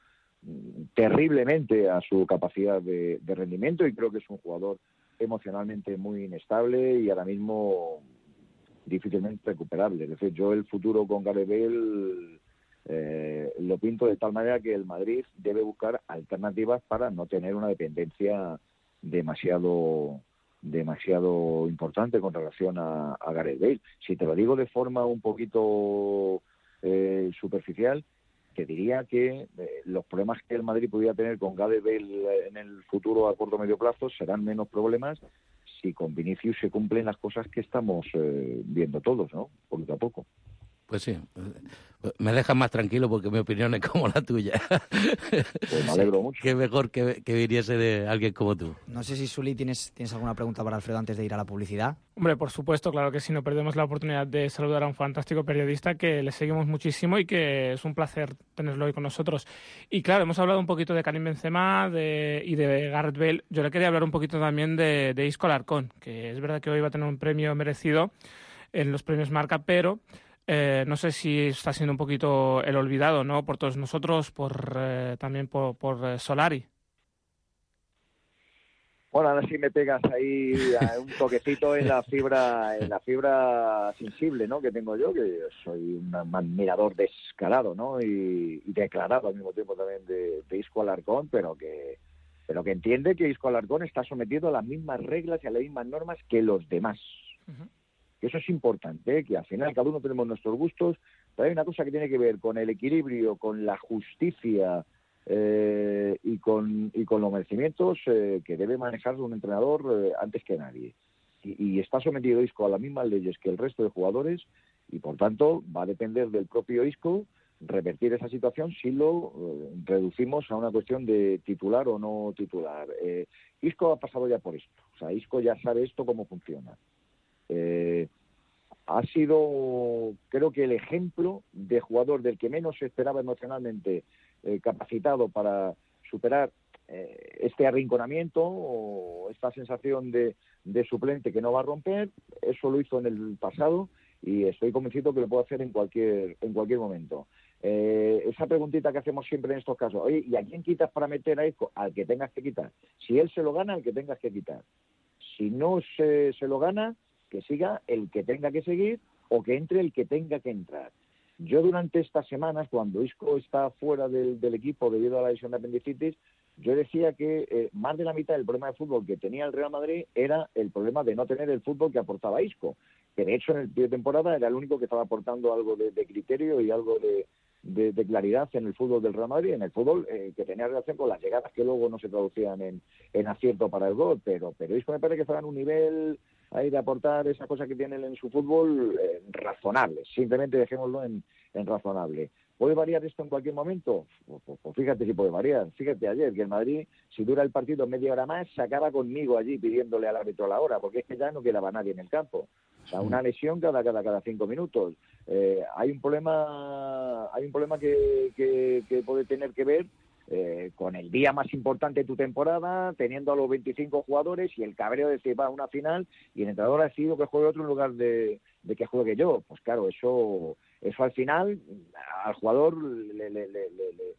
terriblemente a su capacidad de, de rendimiento, y creo que es un jugador emocionalmente muy inestable y ahora mismo difícilmente recuperable. Es decir, yo el futuro con Gareth Bale eh, lo pinto de tal manera que el Madrid debe buscar alternativas para no tener una dependencia demasiado demasiado importante con relación a, a Gareth Bale. Si te lo digo de forma un poquito eh, superficial, te diría que eh, los problemas que el Madrid pudiera tener con Gareth Bale en el futuro a corto o medio plazo serán menos problemas si con Vinicius se cumplen las cosas que estamos eh, viendo todos, ¿no?, poquito a poco. Pues sí, me dejas más tranquilo porque mi opinión es como la tuya. Pues me alegro mucho. Qué mejor que, que viniese de alguien como tú. No sé si, Suli, ¿tienes, ¿tienes alguna pregunta para Alfredo antes de ir a la publicidad? Hombre, por supuesto, claro que sí, no perdemos la oportunidad de saludar a un fantástico periodista que le seguimos muchísimo y que es un placer tenerlo hoy con nosotros. Y claro, hemos hablado un poquito de Karim Benzema de, y de Gareth Bale. Yo le quería hablar un poquito también de, de Isco Alarcón, que es verdad que hoy va a tener un premio merecido en los premios Marca, pero Eh, no sé si está siendo un poquito el olvidado, ¿no?, por todos nosotros, por eh, también por, por eh, Solari. Bueno, ahora sí me pegas ahí un toquecito en la fibra, en la fibra sensible, ¿no?, que tengo yo, que soy un admirador descarado, ¿no?, y, y declarado al mismo tiempo también de, de Isco Alarcón, pero que pero que entiende que Isco Alarcón está sometido a las mismas reglas y a las mismas normas que los demás. Uh-huh. Eso es importante, ¿eh?, que al final cada uno tenemos nuestros gustos, pero hay una cosa que tiene que ver con el equilibrio, con la justicia eh, y con y con los merecimientos eh, que debe manejar un entrenador eh, antes que nadie. Y, y está sometido Isco a las mismas leyes que el resto de jugadores y, por tanto, va a depender del propio Isco revertir esa situación si lo eh, reducimos a una cuestión de titular o no titular. Eh, Isco ha pasado ya por esto, o sea, Isco ya sabe esto cómo funciona. Eh, ha sido, creo que el ejemplo de jugador del que menos se esperaba emocionalmente eh, capacitado para superar eh, este arrinconamiento o esta sensación de, de suplente que no va a romper. Eso lo hizo en el pasado y estoy convencido que lo puede hacer en cualquier en cualquier momento. Eh, esa preguntita que hacemos siempre en estos casos, oye, ¿y a quién quitas para meter a Isco? Al que tengas que quitar. Si él se lo gana, al que tengas que quitar. Si no se, se lo gana, que siga el que tenga que seguir o que entre el que tenga que entrar. Yo durante estas semanas, cuando Isco está fuera del, del equipo debido a la lesión de apendicitis, yo decía que eh, más de la mitad del problema de fútbol que tenía el Real Madrid era el problema de no tener el fútbol que aportaba Isco, que de hecho en el pie de temporada era el único que estaba aportando algo de, de criterio y algo de, de, de claridad en el fútbol del Real Madrid, en el fútbol eh, que tenía relación con las llegadas que luego no se traducían en, en acierto para el gol, pero, pero Isco me parece que estaba en un nivel ahí de aportar esa cosa que tiene en su fútbol eh, razonable, simplemente dejémoslo en, en razonable. ¿Puede variar esto en cualquier momento? Pues, pues, pues fíjate si puede variar. Fíjate ayer que el Madrid, si dura el partido media hora más, se acaba conmigo allí pidiéndole al árbitro la hora, porque es que ya no quedaba nadie en el campo. O sea, una lesión cada cada cada cinco minutos. Eh, hay un problema, hay un problema que, que, que puede tener que ver Eh, con el día más importante de tu temporada, teniendo a los veinticinco jugadores y el cabreo de decir, va a una final y el entrenador ha decidido que juegue otro en lugar de, de que juegue yo. Pues claro, eso eso al final al jugador le, le, le, le,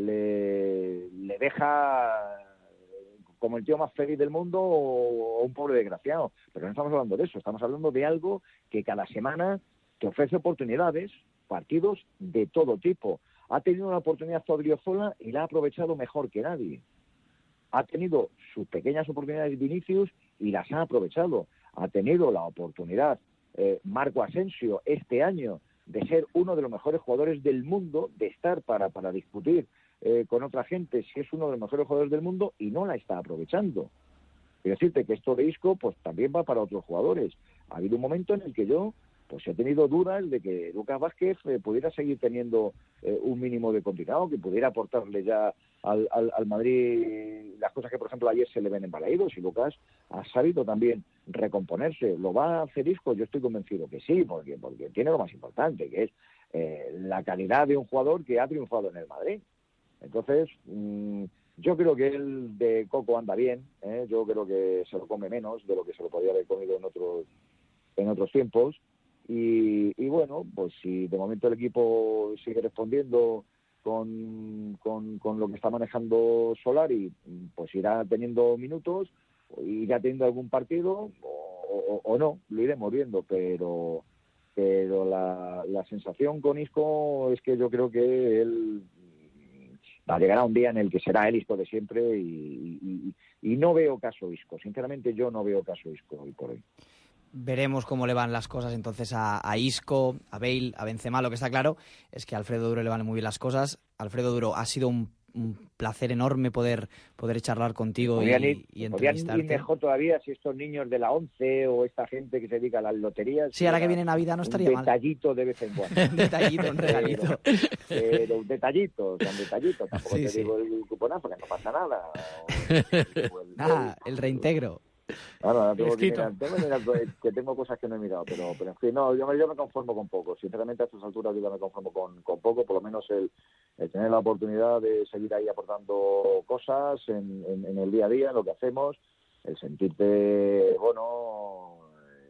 le, le deja como el tío más feliz del mundo o un pobre desgraciado. Pero no estamos hablando de eso, estamos hablando de algo que cada semana te ofrece oportunidades, partidos de todo tipo. Ha tenido una oportunidad Odriozola y la ha aprovechado mejor que nadie. Ha tenido sus pequeñas oportunidades Vinicius y las ha aprovechado. Ha tenido la oportunidad eh, Marco Asensio este año de ser uno de los mejores jugadores del mundo, de estar para, para discutir eh, con otra gente si es uno de los mejores jugadores del mundo, y no la está aprovechando. Quiero decirte que esto de Isco pues también va para otros jugadores. Ha habido un momento en el que yo pues he tenido dudas de que Lucas Vázquez eh, pudiera seguir teniendo eh, un mínimo de continuidad, que pudiera aportarle ya al, al, al Madrid las cosas que, por ejemplo, ayer se le ven embalaídos, y Lucas ha sabido también recomponerse. ¿Lo va a hacer Isco? Yo estoy convencido que sí, porque, porque tiene lo más importante, que es eh, la calidad de un jugador que ha triunfado en el Madrid. Entonces, mmm, yo creo que él de Coco anda bien, ¿eh? Yo creo que se lo come menos de lo que se lo podía haber comido en otros, en otros tiempos. Y, y bueno, pues si de momento el equipo sigue respondiendo con, con, con lo que está manejando Solari, pues irá teniendo minutos, irá teniendo algún partido o, o, o no, lo iremos viendo, pero pero la, la sensación con Isco es que yo creo que él va a llegar a un día en el que será el Isco de siempre, y, y, y no veo caso Isco, sinceramente yo no veo caso Isco hoy por hoy. Veremos cómo le van las cosas entonces a, a Isco, a Bale, a Benzema. Lo que está claro es que a Alfredo Duro le van muy bien las cosas. Alfredo Duro, ha sido un, un placer enorme poder poder charlar contigo y, ir, y entrevistarte. Ir mejor todavía si estos niños de la ONCE o esta gente que se dedica a las loterías. Sí, ahora que viene Navidad no estaría mal. Un detallito de vez en cuando. Un detallito, un regalito. Pero, pero un detallito, un detallito. Tampoco sí, te sí. digo el cuponazo, que no pasa nada. O, el, ah, el, el reintegro. Bueno, tengo que, mirar, tengo que, mirar, que tengo cosas que no he mirado, pero, pero en fin, no, yo me, yo me conformo con poco. Sinceramente, a estas alturas yo ya me conformo con, con poco, por lo menos el, el tener la oportunidad de seguir ahí aportando cosas en, en, en el día a día, en lo que hacemos, el sentirte, bueno,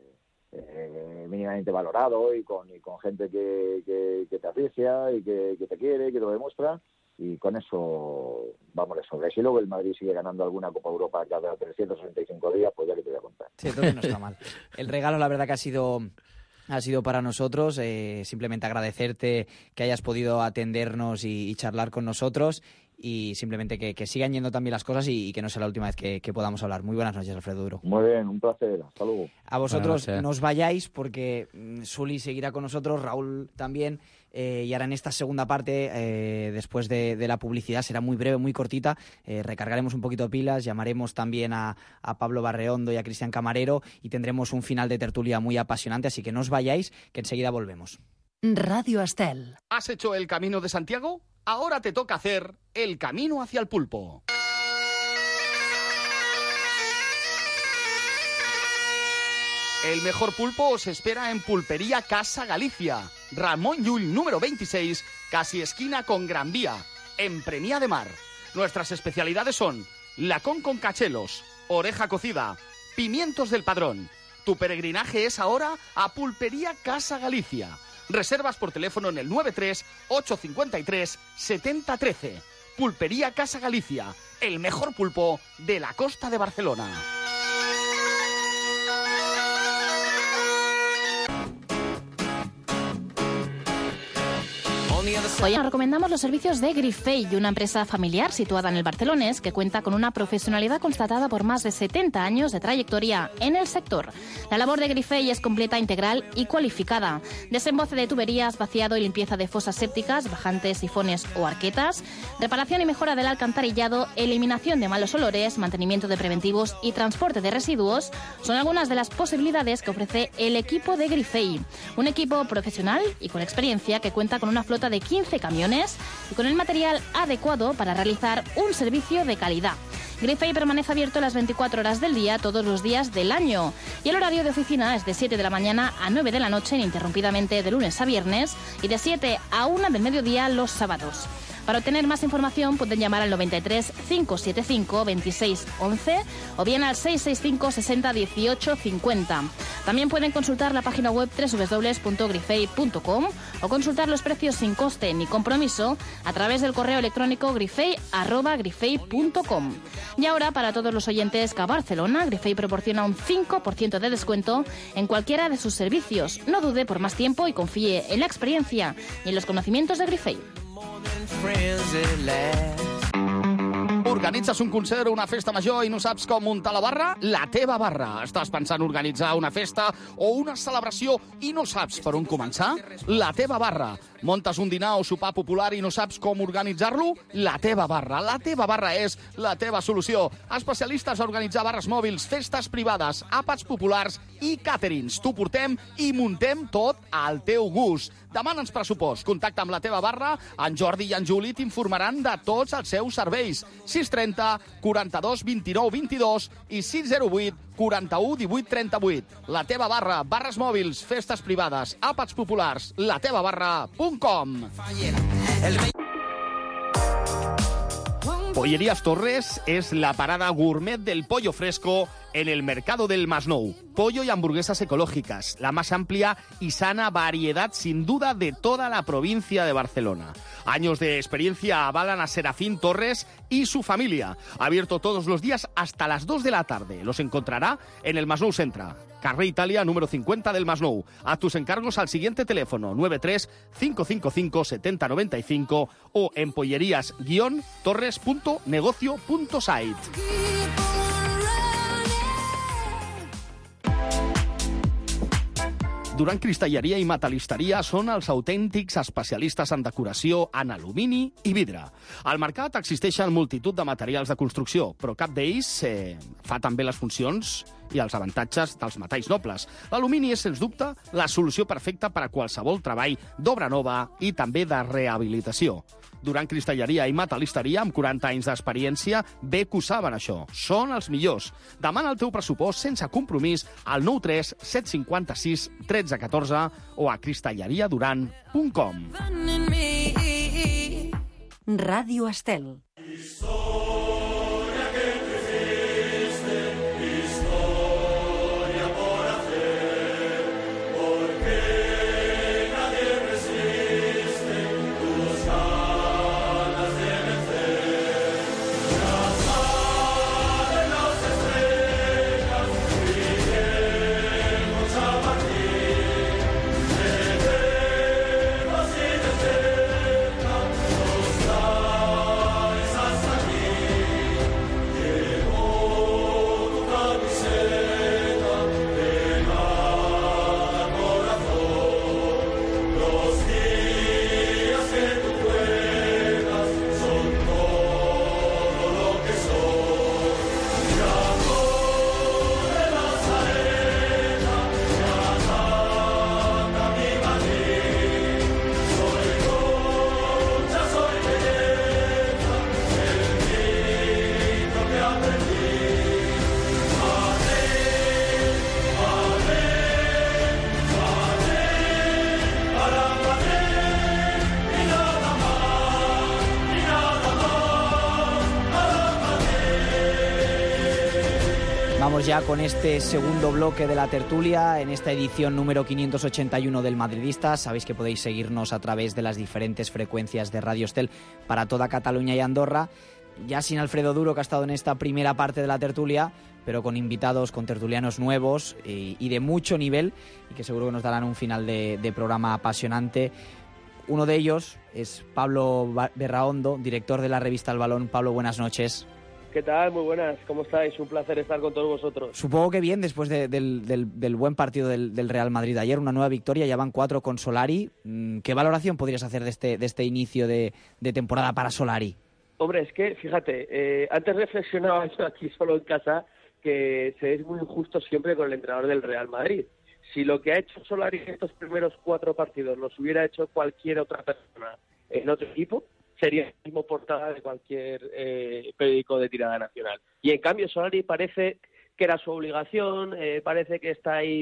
eh, mínimamente valorado y con, y con gente que, que, que te aprecia y que, que te quiere, que te lo demuestra. Y con eso vamos de sobra. Si luego el Madrid sigue ganando alguna Copa Europa cada trescientos sesenta y cinco días, pues ya que te voy a contar. Sí, entonces no está mal. El regalo, la verdad que ha sido... ha sido para nosotros, eh, simplemente agradecerte que hayas podido atendernos y, y charlar con nosotros, y simplemente que, que sigan yendo también las cosas y, y que no sea la última vez que, que podamos hablar. Muy buenas noches, Alfredo Duro. Muy bien, un placer. Hasta luego. A vosotros no os vayáis, porque Suli seguirá con nosotros, Raúl también, eh, y ahora en esta segunda parte, eh, después de, de la publicidad, será muy breve, muy cortita, eh, recargaremos un poquito de pilas, llamaremos también a, a Pablo Barreondo y a Cristian Camarero y tendremos un final de tertulia muy apasionante, así que no os vayáis, que enseguida volvemos. Radio Estel. ¿Has hecho el Camino de Santiago? Ahora te toca hacer el camino hacia el pulpo. El mejor pulpo os espera en Pulpería Casa Galicia, Ramón Llull número veintiséis, casi esquina con Gran Vía, en Premiá de Mar. Nuestras especialidades son lacón con cachelos, oreja cocida, pimientos del Padrón. Tu peregrinaje es ahora a Pulpería Casa Galicia. Reservas por teléfono en el nueve tres ocho cinco tres siete cero uno tres. Pulpería Casa Galicia, el mejor pulpo de la costa de Barcelona. Hoy os recomendamos los servicios de Grifei, una empresa familiar situada en el Barcelonés que cuenta con una profesionalidad constatada por más de setenta años de trayectoria en el sector. La labor de Grifei es completa, integral y cualificada. Desemboce de tuberías, vaciado y limpieza de fosas sépticas, bajantes, sifones o arquetas, reparación y mejora del alcantarillado, eliminación de malos olores, mantenimiento de preventivos y transporte de residuos son algunas de las posibilidades que ofrece el equipo de Grifei. Un equipo profesional y con experiencia que cuenta con una flota de quince camiones y con el material adecuado para realizar un servicio de calidad. Grifei permanece abierto las veinticuatro horas del día, todos los días del año. Y el horario de oficina es de siete de la mañana a nueve de la noche, ininterrumpidamente de lunes a viernes, y de siete a una del mediodía los sábados. Para obtener más información pueden llamar al noventa y tres, cinco setenta y cinco, veintiséis once o bien al seis seis cinco, sesenta, dieciocho cincuenta. También pueden consultar la página web doble u doble u doble u punto grifei punto com o consultar los precios sin coste ni compromiso a través del correo electrónico grifei arroba grifei punto com. Y ahora, para todos los oyentes que a Barcelona, Grifei proporciona un cinco por ciento de descuento en cualquiera de sus servicios. No dude por más tiempo y confíe en la experiencia y en los conocimientos de Grifei. Organitzes un concert o una festa major i no saps com muntar la barra? La teva barra. Estàs pensant organitzar una festa o una celebració i no saps per on començar? La teva barra. Montes un dinar o sopar popular i no saps com organitzar-lo? La teva barra. La teva barra és la teva solució. Especialistes a organitzar barres mòbils, festes privades, àpats populars i càterings. T'ho portem i muntem tot al teu gust. Demana'ns pressupost. Contacta amb la teva barra. En Jordi i en Juli t'informaran de tots els seus serveis. sis trenta, quaranta-dos, vint-i-nou, vint-i-dos i sis zero vuit, quaranta-u, divuit, trenta-vuit. La teva barra, barres mòbils, festes privades, àpats populars, la teva barra punt com. Pollerías Torres es la parada gourmet del pollo fresco en el mercado del Masnou. Pollo y hamburguesas ecológicas, la más amplia y sana variedad sin duda de toda la provincia de Barcelona. Años de experiencia avalan a Serafín Torres y su familia. Abierto todos los días hasta las dos de la tarde. Los encontrará en el Masnou Centre, Carrer Italia, número cincuenta del Masnou. Haz tus encargos al siguiente teléfono nueve tres, cinco cinco cinco, siete cero nueve cinco o en pollerías guion torres punto negocio punto site. Durant Cristalleria i Metalisteria són els autèntics especialistes en decoració en alumini i vidre. Al mercat existeixen multitud de materials de construcció, però cap d'ells eh, fa també les funcions i els avantatges dels metalls nobles. L'alumini és, sens dubte, la solució perfecta per a qualsevol treball d'obra nova i també de rehabilitació. Durant Cristalleria i Metalisteria, amb quaranta anys d'experiència, bé que ho saben això. Són els millors. Demana el teu pressupost sense compromís al nou tres, set cinc sis, un tres un quatre o a cristalleriaduran punt com. Ràdio Estel. Vamos ya con este segundo bloque de la tertulia en esta edición número quinientos ochenta y uno del Madridista. Sabéis que podéis seguirnos a través de las diferentes frecuencias de Radio Estel para toda Cataluña y Andorra. Ya sin Alfredo Duro, que ha estado en esta primera parte de la tertulia, pero con invitados, con tertulianos nuevos y, y de mucho nivel, y que seguro que nos darán un final de, de programa apasionante. Uno de ellos es Pablo Berraondo, director de la revista El Balón. Pablo, buenas noches. ¿Qué tal? Muy buenas. ¿Cómo estáis? Un placer estar con todos vosotros. Supongo que bien, después de, del, del, del buen partido del, del Real Madrid ayer, una nueva victoria, ya van cuatro con Solari. ¿Qué valoración podrías hacer de este, de este inicio de, de temporada para Solari? Hombre, es que, fíjate, eh, antes reflexionaba yo aquí solo en casa que se es muy injusto siempre con el entrenador del Real Madrid. Si lo que ha hecho Solari en estos primeros cuatro partidos los hubiera hecho cualquier otra persona en otro equipo, sería el mismo portada de cualquier eh, periódico de tirada nacional. Y en cambio Solari parece que era su obligación, eh, parece que está ahí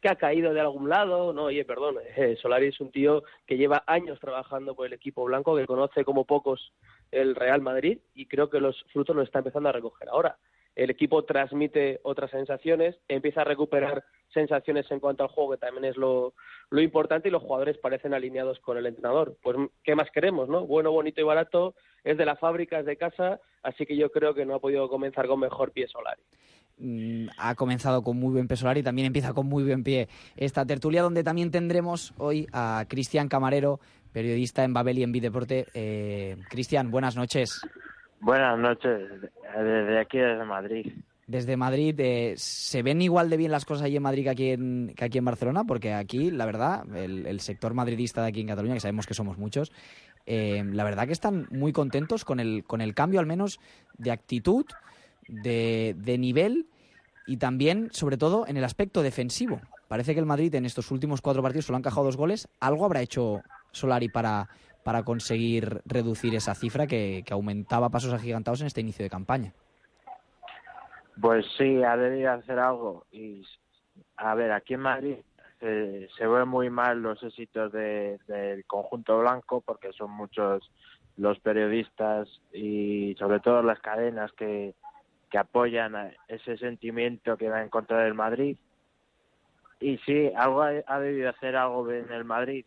que ha caído de algún lado. No, oye, perdón, eh, Solari es un tío que lleva años trabajando por el equipo blanco, que conoce como pocos el Real Madrid, y creo que los frutos los está empezando a recoger ahora. El equipo transmite otras sensaciones, empieza a recuperar sensaciones en cuanto al juego, que también es lo, lo importante, y los jugadores parecen alineados con el entrenador. Pues, ¿qué más queremos, no? Bueno, bonito y barato, es de la fábrica, es de casa, así que yo creo que no ha podido comenzar con mejor pie Solari. Mm, ha comenzado con muy buen pie Solari, también empieza con muy buen pie esta tertulia, donde también tendremos hoy a Cristian Camarero, periodista en Babel y en Bideporte. Eh, Cristian, buenas noches. Buenas noches, desde aquí, desde Madrid. Desde Madrid, eh, ¿se ven igual de bien las cosas allí en Madrid que aquí en, que aquí en Barcelona? Porque aquí, la verdad, el, el sector madridista de aquí en Cataluña, que sabemos que somos muchos, eh, la verdad que están muy contentos con el, con el cambio, al menos, de actitud, de, de nivel y también, sobre todo, en el aspecto defensivo. Parece que el Madrid en estos últimos cuatro partidos solo han encajado dos goles. Algo habrá hecho Solari para... para conseguir reducir esa cifra que, que aumentaba a pasos agigantados en este inicio de campaña. Pues sí, ha debido hacer algo. Y a ver, aquí en Madrid eh, se ven muy mal los éxitos de, del conjunto blanco, porque son muchos los periodistas y sobre todo las cadenas que, que apoyan a ese sentimiento que va en contra del Madrid. Y sí, algo ha, ha debido hacer algo en el Madrid,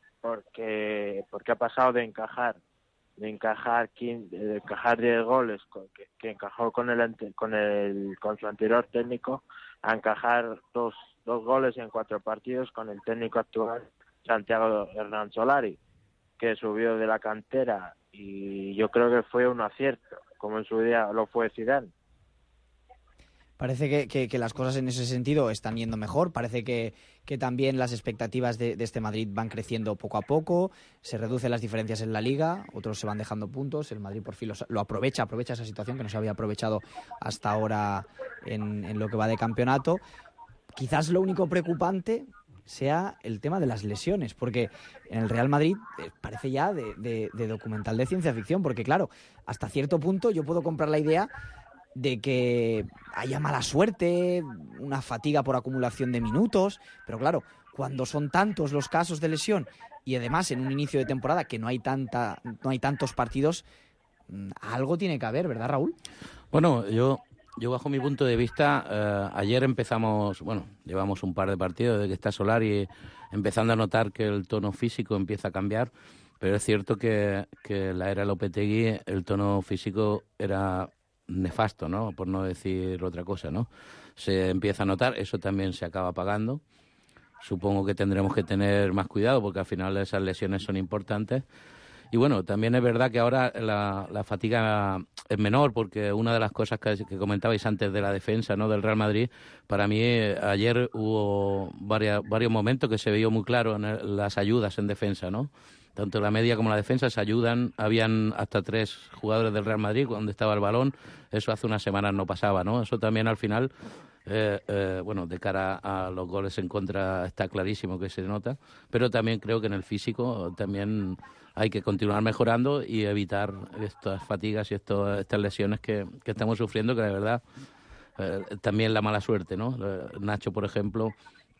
porque porque ha pasado de encajar de encajar quince, de encajar diez goles que, que encajó con el con el con su anterior técnico, a encajar dos dos goles en cuatro partidos con el técnico actual, Santiago Hernán Solari, que subió de la cantera, y yo creo que fue un acierto, como en su día lo fue Zidane. Parece que, que, que las cosas en ese sentido están yendo mejor. Parece que, que también las expectativas de, de este Madrid van creciendo poco a poco. Se reducen las diferencias en la Liga, otros se van dejando puntos. El Madrid por fin lo, lo aprovecha, aprovecha esa situación que no se había aprovechado hasta ahora en, en lo que va de campeonato. Quizás lo único preocupante sea el tema de las lesiones, porque en el Real Madrid eh, parece ya de, de, de documental de ciencia ficción, porque claro, hasta cierto punto yo puedo comprar la idea de que haya mala suerte, una fatiga por acumulación de minutos, pero claro, cuando son tantos los casos de lesión y además en un inicio de temporada que no hay tanta, no hay tantos partidos, algo tiene que haber, ¿verdad, Raúl? Bueno, yo yo bajo mi punto de vista, eh, ayer empezamos, bueno, llevamos un par de partidos desde que está Solari, empezando a notar que el tono físico empieza a cambiar, pero es cierto que, que en la era Lopetegui el tono físico era nefasto, ¿no? Por no decir otra cosa, ¿no? Se empieza a notar, eso también se acaba pagando. Supongo que tendremos que tener más cuidado porque al final esas lesiones son importantes. Y bueno, también es verdad que ahora la, la fatiga es menor, porque una de las cosas que, que comentabais antes de la defensa, ¿no?, del Real Madrid, para mí ayer hubo varias, varios momentos que se vio muy claro en el, las ayudas en defensa, ¿no? Tanto la media como la defensa se ayudan. Habían hasta tres jugadores del Real Madrid cuando estaba el balón. Eso hace unas semanas no pasaba, ¿no? Eso también al final, eh, eh, bueno, de cara a los goles en contra está clarísimo que se nota. Pero también creo que en el físico también hay que continuar mejorando y evitar estas fatigas y esto, estas lesiones que, que estamos sufriendo, que la verdad, eh, también la mala suerte, ¿no? Nacho, por ejemplo,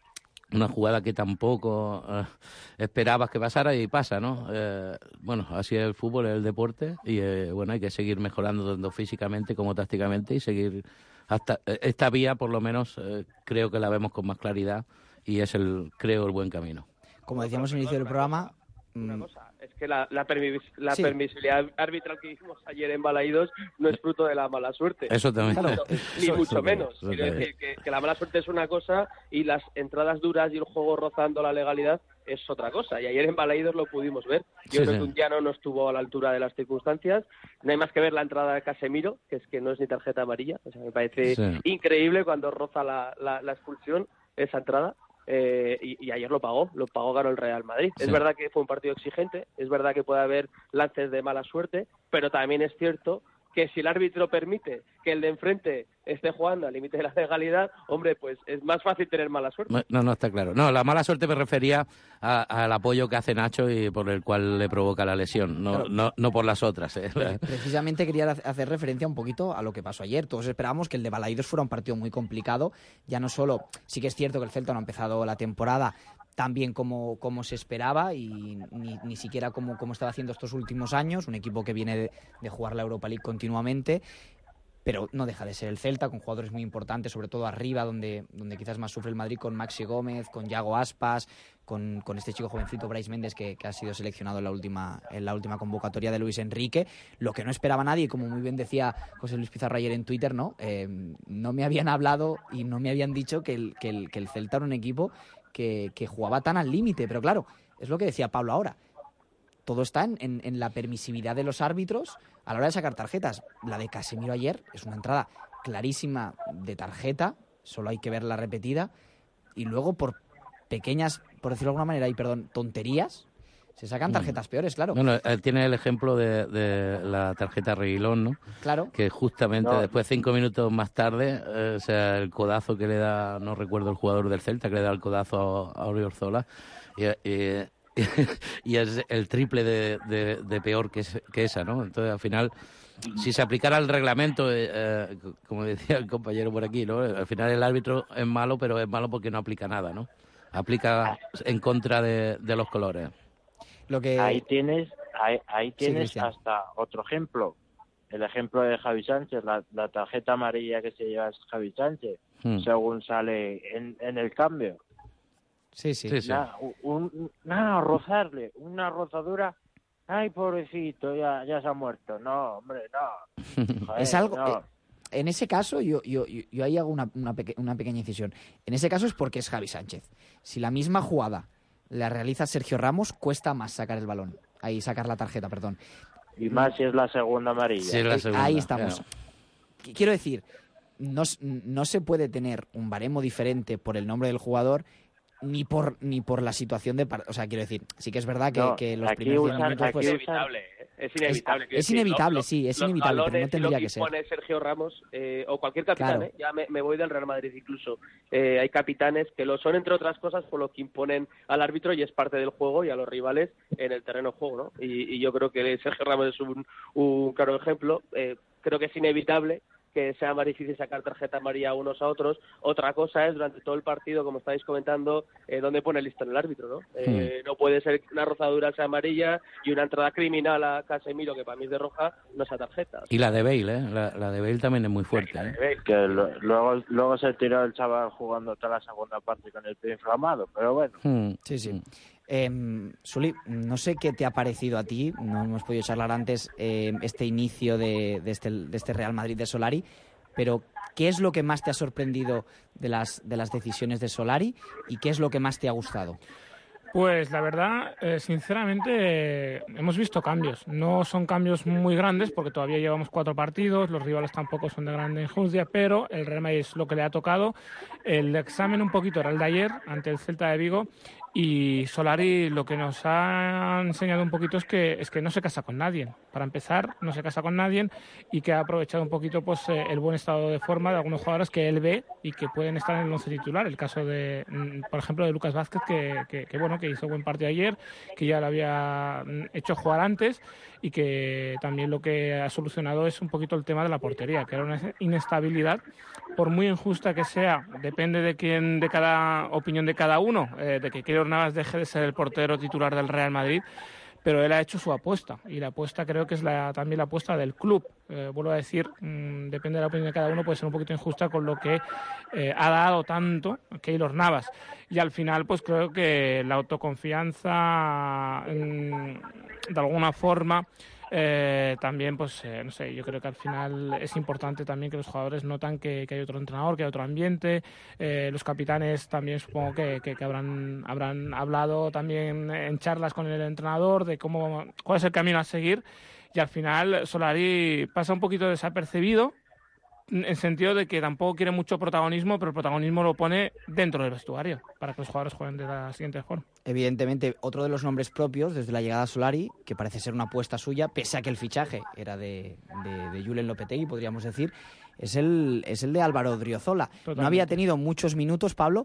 una jugada que tampoco eh, esperabas que pasara y pasa, ¿no? Eh, bueno, así es el fútbol, es el deporte y eh, bueno, hay que seguir mejorando tanto físicamente como tácticamente y seguir hasta esta vía, por lo menos eh, creo que la vemos con más claridad y es el, creo, el buen camino. Como decíamos al inicio del programa, una cosa, es que la, la, permis, la sí. permisibilidad arbitral que hicimos ayer en Balaídos no es fruto de la mala suerte. Eso también. Claro, ni eso, mucho eso, menos. eso, Quiero eso, decir que, que la mala suerte es una cosa y las entradas duras y el juego rozando la legalidad es otra cosa. Y ayer en Balaídos lo pudimos ver. Yo sí, creo sí. que un día no, no estuvo a la altura de las circunstancias. No hay más que ver la entrada de Casemiro, que es que no es ni tarjeta amarilla. O sea, me parece sí. increíble cuando roza la, la, la expulsión esa entrada. Eh, y, y ayer lo pagó, lo pagó ganó el Real Madrid. Sí. Es verdad que fue un partido exigente, es verdad que puede haber lances de mala suerte, pero también es cierto que si el árbitro permite que el de enfrente esté jugando al límite de la legalidad, hombre, pues es más fácil tener mala suerte. No, no, está claro. No, la mala suerte me refería a, al apoyo que hace Nacho y por el cual le provoca la lesión, no, Claro. no, no por las otras. ¿eh? Precisamente quería hacer referencia un poquito a lo que pasó ayer. Todos esperábamos que el de Balaídos fuera un partido muy complicado. Ya no solo, sí que es cierto que el Celta no ha empezado la temporada tan bien como, como se esperaba y ni, ni siquiera como, como estaba haciendo estos últimos años, un equipo que viene de, de jugar la Europa League continuamente, pero no deja de ser el Celta, con jugadores muy importantes, sobre todo arriba, donde, donde quizás más sufre el Madrid, con Maxi Gómez, con Yago Aspas, con, con este chico jovencito Brais Méndez, que, que ha sido seleccionado en la última en la última convocatoria de Luis Enrique. Lo que no esperaba nadie, como muy bien decía José Luis Pizarro ayer en Twitter, ¿no? Eh, no me habían hablado y no me habían dicho que el, que el, que el Celta era un equipo que, que jugaba tan al límite, pero claro, es lo que decía Pablo ahora. Todo está en, en, en la permisividad de los árbitros a la hora de sacar tarjetas. La de Casemiro ayer es una entrada clarísima de tarjeta, solo hay que verla repetida, y luego por pequeñas, por decirlo de alguna manera, y perdón, tonterías, se sacan tarjetas peores, claro. Bueno, él tiene el ejemplo de, de la tarjeta Reguilón, ¿no? Claro. Que justamente No. después, cinco minutos más tarde, eh, o sea, el codazo que le da, no recuerdo el jugador del Celta, que le da el codazo a Oriozola, y, y, y es el triple de, de, de peor que, es, que esa, ¿no? Entonces, al final, si se aplicara el reglamento, eh, eh, como decía el compañero por aquí, ¿no? Al final el árbitro es malo, pero es malo porque no aplica nada, ¿no? Aplica en contra de, de los colores. Lo que... Ahí tienes, ahí, ahí tienes Sí, hasta otro ejemplo. El ejemplo de Javi Sánchez, la, la tarjeta amarilla que se lleva es Javi Sánchez, Hmm. según sale en, en el cambio. Sí, sí. Nada, un, nada, rozarle, una rozadura. Ay, pobrecito, ya, ya se ha muerto. No, hombre, no. Joder, Es algo... no. eh, en ese caso, yo, yo, yo, yo ahí hago una, una, peque- una pequeña incisión. En ese caso es porque es Javi Sánchez. Si la misma jugada la realiza Sergio Ramos, cuesta más sacar el balón. Ahí, sacar la tarjeta, perdón. Y más si es la segunda amarilla. Sí, es la Eh, segunda, Ahí estamos. claro. Qu- Quiero decir, no, s- no se puede tener un baremo diferente por el nombre del jugador ni por ni por la situación de... par- O sea, quiero decir, sí que es verdad que, No, que los aquí primeros diez usan- minutos... aquí Pues, Es inevitable, ¿eh? es inevitable. Es- quiero es decir, inevitable, lo- sí, es los inevitable, pero no balones y tendría lo que que ser. impone Sergio Ramos eh, o cualquier capitán, Claro. ¿eh? ya me, me voy del Real Madrid incluso. Eh, hay capitanes que lo son, entre otras cosas, por lo que imponen al árbitro y es parte del juego y a los rivales en el terreno de juego, ¿no? Y, y yo creo que Sergio Ramos es un, un claro ejemplo. Eh, creo que es inevitable que sea más difícil sacar tarjeta amarilla unos a otros. Otra cosa es, durante todo el partido, como estáis comentando, eh, dónde pone el listón el árbitro, ¿no? Eh, No puede ser que una rozadura sea amarilla y una entrada criminal a Casemiro, que para mí es de roja, no sea tarjeta. Y la de Bale, ¿eh? La, la de Bale también es muy fuerte, ¿eh? Que lo- luego, luego se tiró el chaval jugando toda la segunda parte con el pie inflamado, pero bueno. Hmm. Sí, sí. Eh, Suli, no sé qué te ha parecido a ti, no hemos podido charlar antes eh, este inicio de, de, este, de este Real Madrid de Solari, pero ¿qué es lo que más te ha sorprendido de las, de las decisiones de Solari y qué es lo que más te ha gustado? Pues la verdad, eh, sinceramente, eh, hemos visto cambios. No son cambios muy grandes porque todavía llevamos cuatro partidos, los rivales tampoco son de gran enjundia, pero el Real Madrid es lo que le ha tocado. El examen un poquito era el de ayer ante el Celta de Vigo y Solari lo que nos ha enseñado un poquito es que, es que no se casa con nadie. Para empezar, no se casa con nadie y que ha aprovechado un poquito pues eh, el buen estado de forma de algunos jugadores que él ve y que pueden estar en el once titular. El caso de, mm, por ejemplo, de Lucas Vázquez, que, que, que bueno, que hizo buen partido ayer, que ya lo había mm, hecho jugar antes y que también lo que ha solucionado es un poquito el tema de la portería, que era una inestabilidad, por muy injusta que sea, depende de quién, de cada opinión de cada uno, eh, de que Keylor Navas deje de ser el portero titular del Real Madrid, pero él ha hecho su apuesta y la apuesta creo que es la, también la apuesta del club. Eh, vuelvo a decir, mmm, depende de la opinión de cada uno, puede ser un poquito injusta con lo que eh, ha dado tanto Keylor Navas. Y al final pues creo que la autoconfianza mmm, de alguna forma eh, también pues eh, no sé, yo creo que al final es importante también que los jugadores notan que, que hay otro entrenador, que hay otro ambiente. Eh, los capitanes también supongo que, que, que habrán habrán hablado también en charlas con el entrenador de cómo cuál es el camino a seguir y al final Solari pasa un poquito desapercibido en el sentido de que tampoco quiere mucho protagonismo, pero el protagonismo lo pone dentro del vestuario, para que los jugadores jueguen de la siguiente forma. Evidentemente, otro de los nombres propios desde la llegada a Solari, que parece ser una apuesta suya, pese a que el fichaje era de, de, de Julen Lopetegui, podríamos decir, es el, es el de Álvaro Odriozola. Totalmente. No había tenido muchos minutos, Pablo,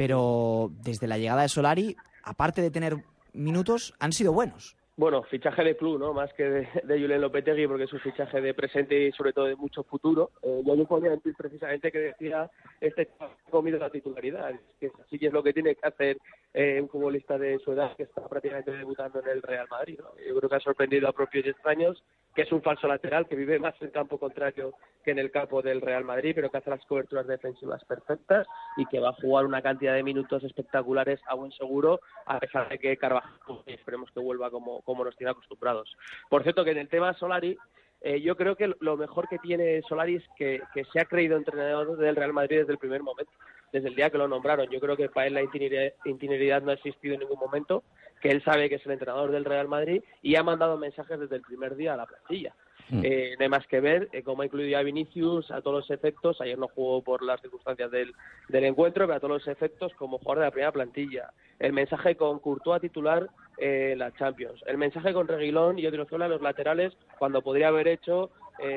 pero desde la llegada de Solari, aparte de tener minutos, han sido buenos. Bueno, fichaje de club, ¿no? Más que de, de Julen Lopetegui, porque es un fichaje de presente y sobre todo de mucho futuro. Eh, yo no podía decir precisamente que decía este ha comido la titularidad, es que así es lo que tiene que hacer eh, un futbolista de su edad que está prácticamente debutando en el Real Madrid, ¿no? Yo creo que ha sorprendido a propios y extraños, que es un falso lateral que vive más en campo contrario que en el campo del Real Madrid, pero que hace las coberturas defensivas perfectas y que va a jugar una cantidad de minutos espectaculares a buen seguro, a pesar de que Carvajal, esperemos que vuelva como, como nos tiene acostumbrados. Por cierto, que en el tema Solari, eh, yo creo que lo mejor que tiene Solari es que, que se ha creído entrenador del Real Madrid desde el primer momento, desde el día que lo nombraron. Yo creo que para él la interioridad no ha existido en ningún momento, que él sabe que es el entrenador del Real Madrid y ha mandado mensajes desde el primer día a la plantilla. Mm. Eh, no hay más que ver eh, cómo ha incluido a Vinicius a todos los efectos. Ayer no jugó por las circunstancias del, del encuentro, pero a todos los efectos como jugador de la primera plantilla. El mensaje con Courtois titular en eh, la Champions. El mensaje con Reguilón y Odriozola en los laterales, cuando podría haber hecho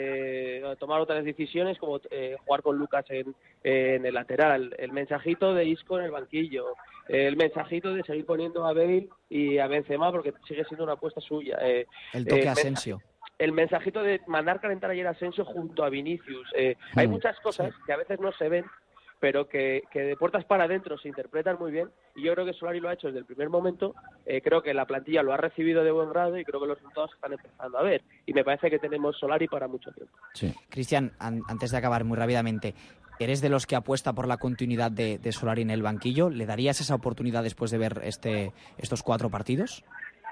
eh, tomar otras decisiones como eh, jugar con Lucas en, eh, en el lateral. El mensajito de Isco en el banquillo. Eh, el mensajito de seguir poniendo a Bale y a Benzema porque sigue siendo una apuesta suya. Eh, el toque eh, Asensio. El mensajito de mandar calentar ayer a Asensio junto a Vinicius. Eh, mm, hay muchas cosas sí. que a veces no se ven, pero que, que de puertas para adentro se interpretan muy bien, y yo creo que Solari lo ha hecho desde el primer momento. Eh, creo que la plantilla lo ha recibido de buen grado y creo que los resultados se están empezando a ver, y me parece que tenemos Solari para mucho tiempo. Sí. Cristian, an- antes de acabar muy rápidamente, ¿eres de los que apuesta por la continuidad de, de Solari en el banquillo? ¿Le darías esa oportunidad después de ver este estos cuatro partidos?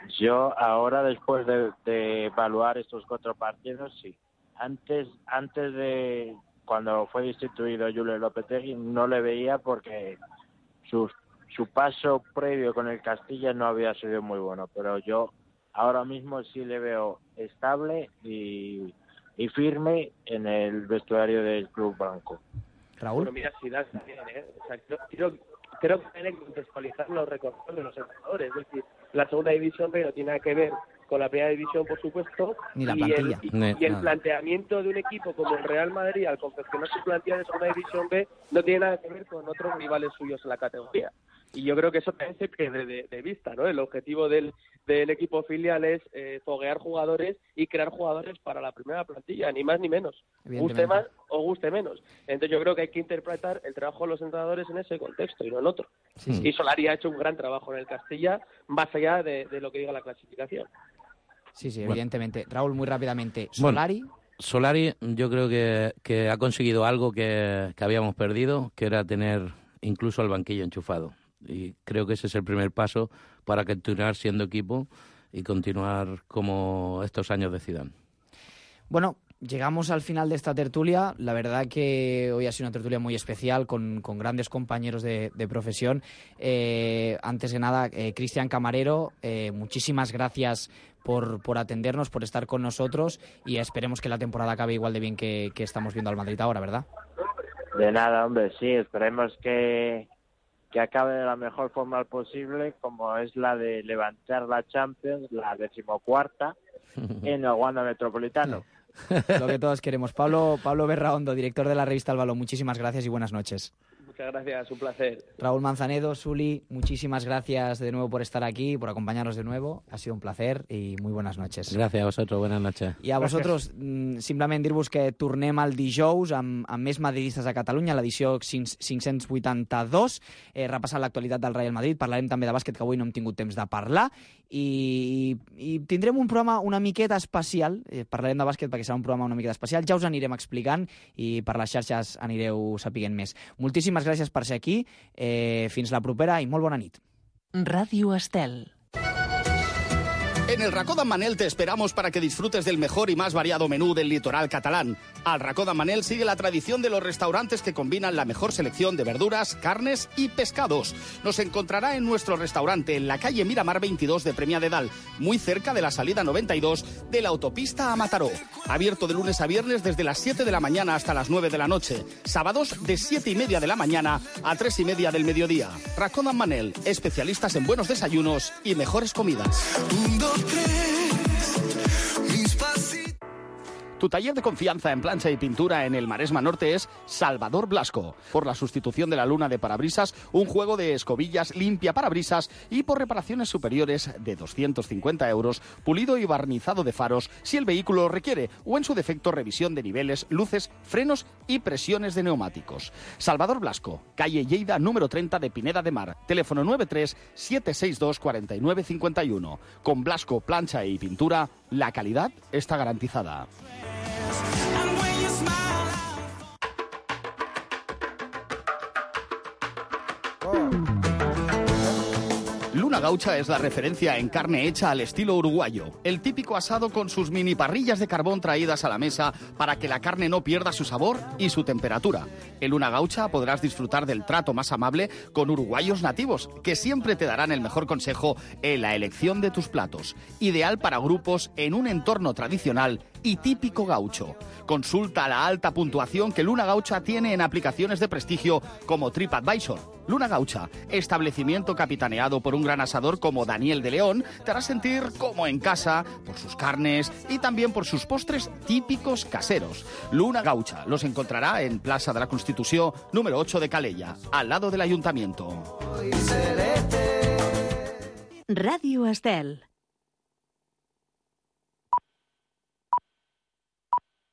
Yo ahora, después de, de evaluar estos cuatro partidos, sí. Antes, antes de cuando fue destituido Julen Lopetegui, no le veía porque su, su paso previo con el Castilla no había sido muy bueno. Pero yo ahora mismo sí le veo estable y, y firme en el vestuario del club blanco. Raúl. Bueno, mira, si das también, ¿eh? O sea, creo, creo que tiene que contextualizar los recortes de los entrenadores. Es decir, la segunda división pero no tiene nada que ver con la primera división, por supuesto, ni la y plantilla. el, y, y el planteamiento de un equipo como el Real Madrid al confeccionar su plantilla de segunda división B no tiene nada que ver con otros rivales suyos en la categoría. Y yo creo que eso también se pierde de, de vista, ¿no? El objetivo del, del equipo filial es eh, foguear jugadores y crear jugadores para la primera plantilla, ni más ni menos, guste más o guste menos. Entonces yo creo que hay que interpretar el trabajo de los entrenadores en ese contexto y no en otro. Sí. Y Solari ha hecho un gran trabajo en el Castilla, más allá de, de lo que diga la clasificación. Sí, sí, evidentemente. Bueno. Raúl, muy rápidamente, ¿Solari? Bueno, Solari yo creo que, que ha conseguido algo que, que habíamos perdido, que era tener incluso al banquillo enchufado. Y creo que ese es el primer paso para continuar siendo equipo y continuar como estos años de Zidane. Bueno, llegamos al final de esta tertulia. La verdad que hoy ha sido una tertulia muy especial con, con grandes compañeros de, de profesión. Eh, antes de nada, eh, Cristian Camarero, eh, muchísimas gracias por, por atendernos, por estar con nosotros, y esperemos que la temporada acabe igual de bien que, que estamos viendo al Madrid ahora, ¿verdad? De nada, hombre, sí, esperemos que... que acabe de la mejor forma posible, como es la de levantar la Champions, la decimocuarta, en el Wanda Metropolitano. Lo que todos queremos. Pablo, Pablo Berraondo, director de la revista El Balón, muchísimas gracias y buenas noches. Muchas gracias, un placer. Raúl Manzanedo, Suli, muchísimas gracias de nuevo por estar aquí, por acompañarnos de nuevo. Ha sido un placer i muy buenas noches. Gràcies a vosotros, buenas noches. I a vosaltres, simplement dir-vos que tornem el dijous amb, amb més madridistes a Catalunya, l'edició cinc-cents vuitanta-dos, eh, repassant l'actualitat del Real Madrid. Parlarem també de bàsquet, que avui no hem tingut temps de parlar, i, i tindrem un programa una miqueta especial. Eh, parlarem de bàsquet perquè serà un programa una miqueta especial. Ja us anirem explicant i per les xarxes anireu sapiguent més. Moltíssimes gràcies per ser aquí. Eh, fins la propera i molt bona nit. Ràdio Estel. En el Racó d'en Manel te esperamos para que disfrutes del mejor y más variado menú del litoral catalán. Al Racó d'en Manel sigue la tradición de los restaurantes que combinan la mejor selección de verduras, carnes y pescados. Nos encontrará en nuestro restaurante en la calle Miramar veintidós de Premià de Dalt, muy cerca de la salida noventa y dos de la autopista a Mataró. Abierto de lunes a viernes desde las siete de la mañana hasta las nueve de la noche. Sábados de siete y media de la mañana a tres y media del mediodía. Racó d'en Manel, especialistas en buenos desayunos y mejores comidas. Tu taller de confianza en plancha y pintura en el Maresma Norte es Salvador Blasco. Por la sustitución de la luna de parabrisas, un juego de escobillas limpia parabrisas y por reparaciones superiores de doscientos cincuenta euros, pulido y barnizado de faros si el vehículo lo requiere, o en su defecto revisión de niveles, luces, frenos y presiones de neumáticos. Salvador Blasco, calle Lleida número treinta de Pineda de Mar, teléfono nueve tres siete seis dos cuatro nueve cinco uno. Con Blasco Plancha y Pintura, la calidad está garantizada. Luna Gaucha es la referencia en carne hecha al estilo uruguayo. El típico asado con sus mini parrillas de carbón traídas a la mesa para que la carne no pierda su sabor y su temperatura. En Luna Gaucha podrás disfrutar del trato más amable con uruguayos nativos, que siempre te darán el mejor consejo en la elección de tus platos. Ideal para grupos en un entorno tradicional y típico gaucho. Consulta la alta puntuación que Luna Gaucha tiene en aplicaciones de prestigio como TripAdvisor. Luna Gaucha, establecimiento capitaneado por un gran asador como Daniel de León, te hará sentir como en casa por sus carnes y también por sus postres típicos caseros. Luna Gaucha los encontrará en Plaza de la Constitución número ocho de Calella, al lado del Ayuntamiento. Radio Estel.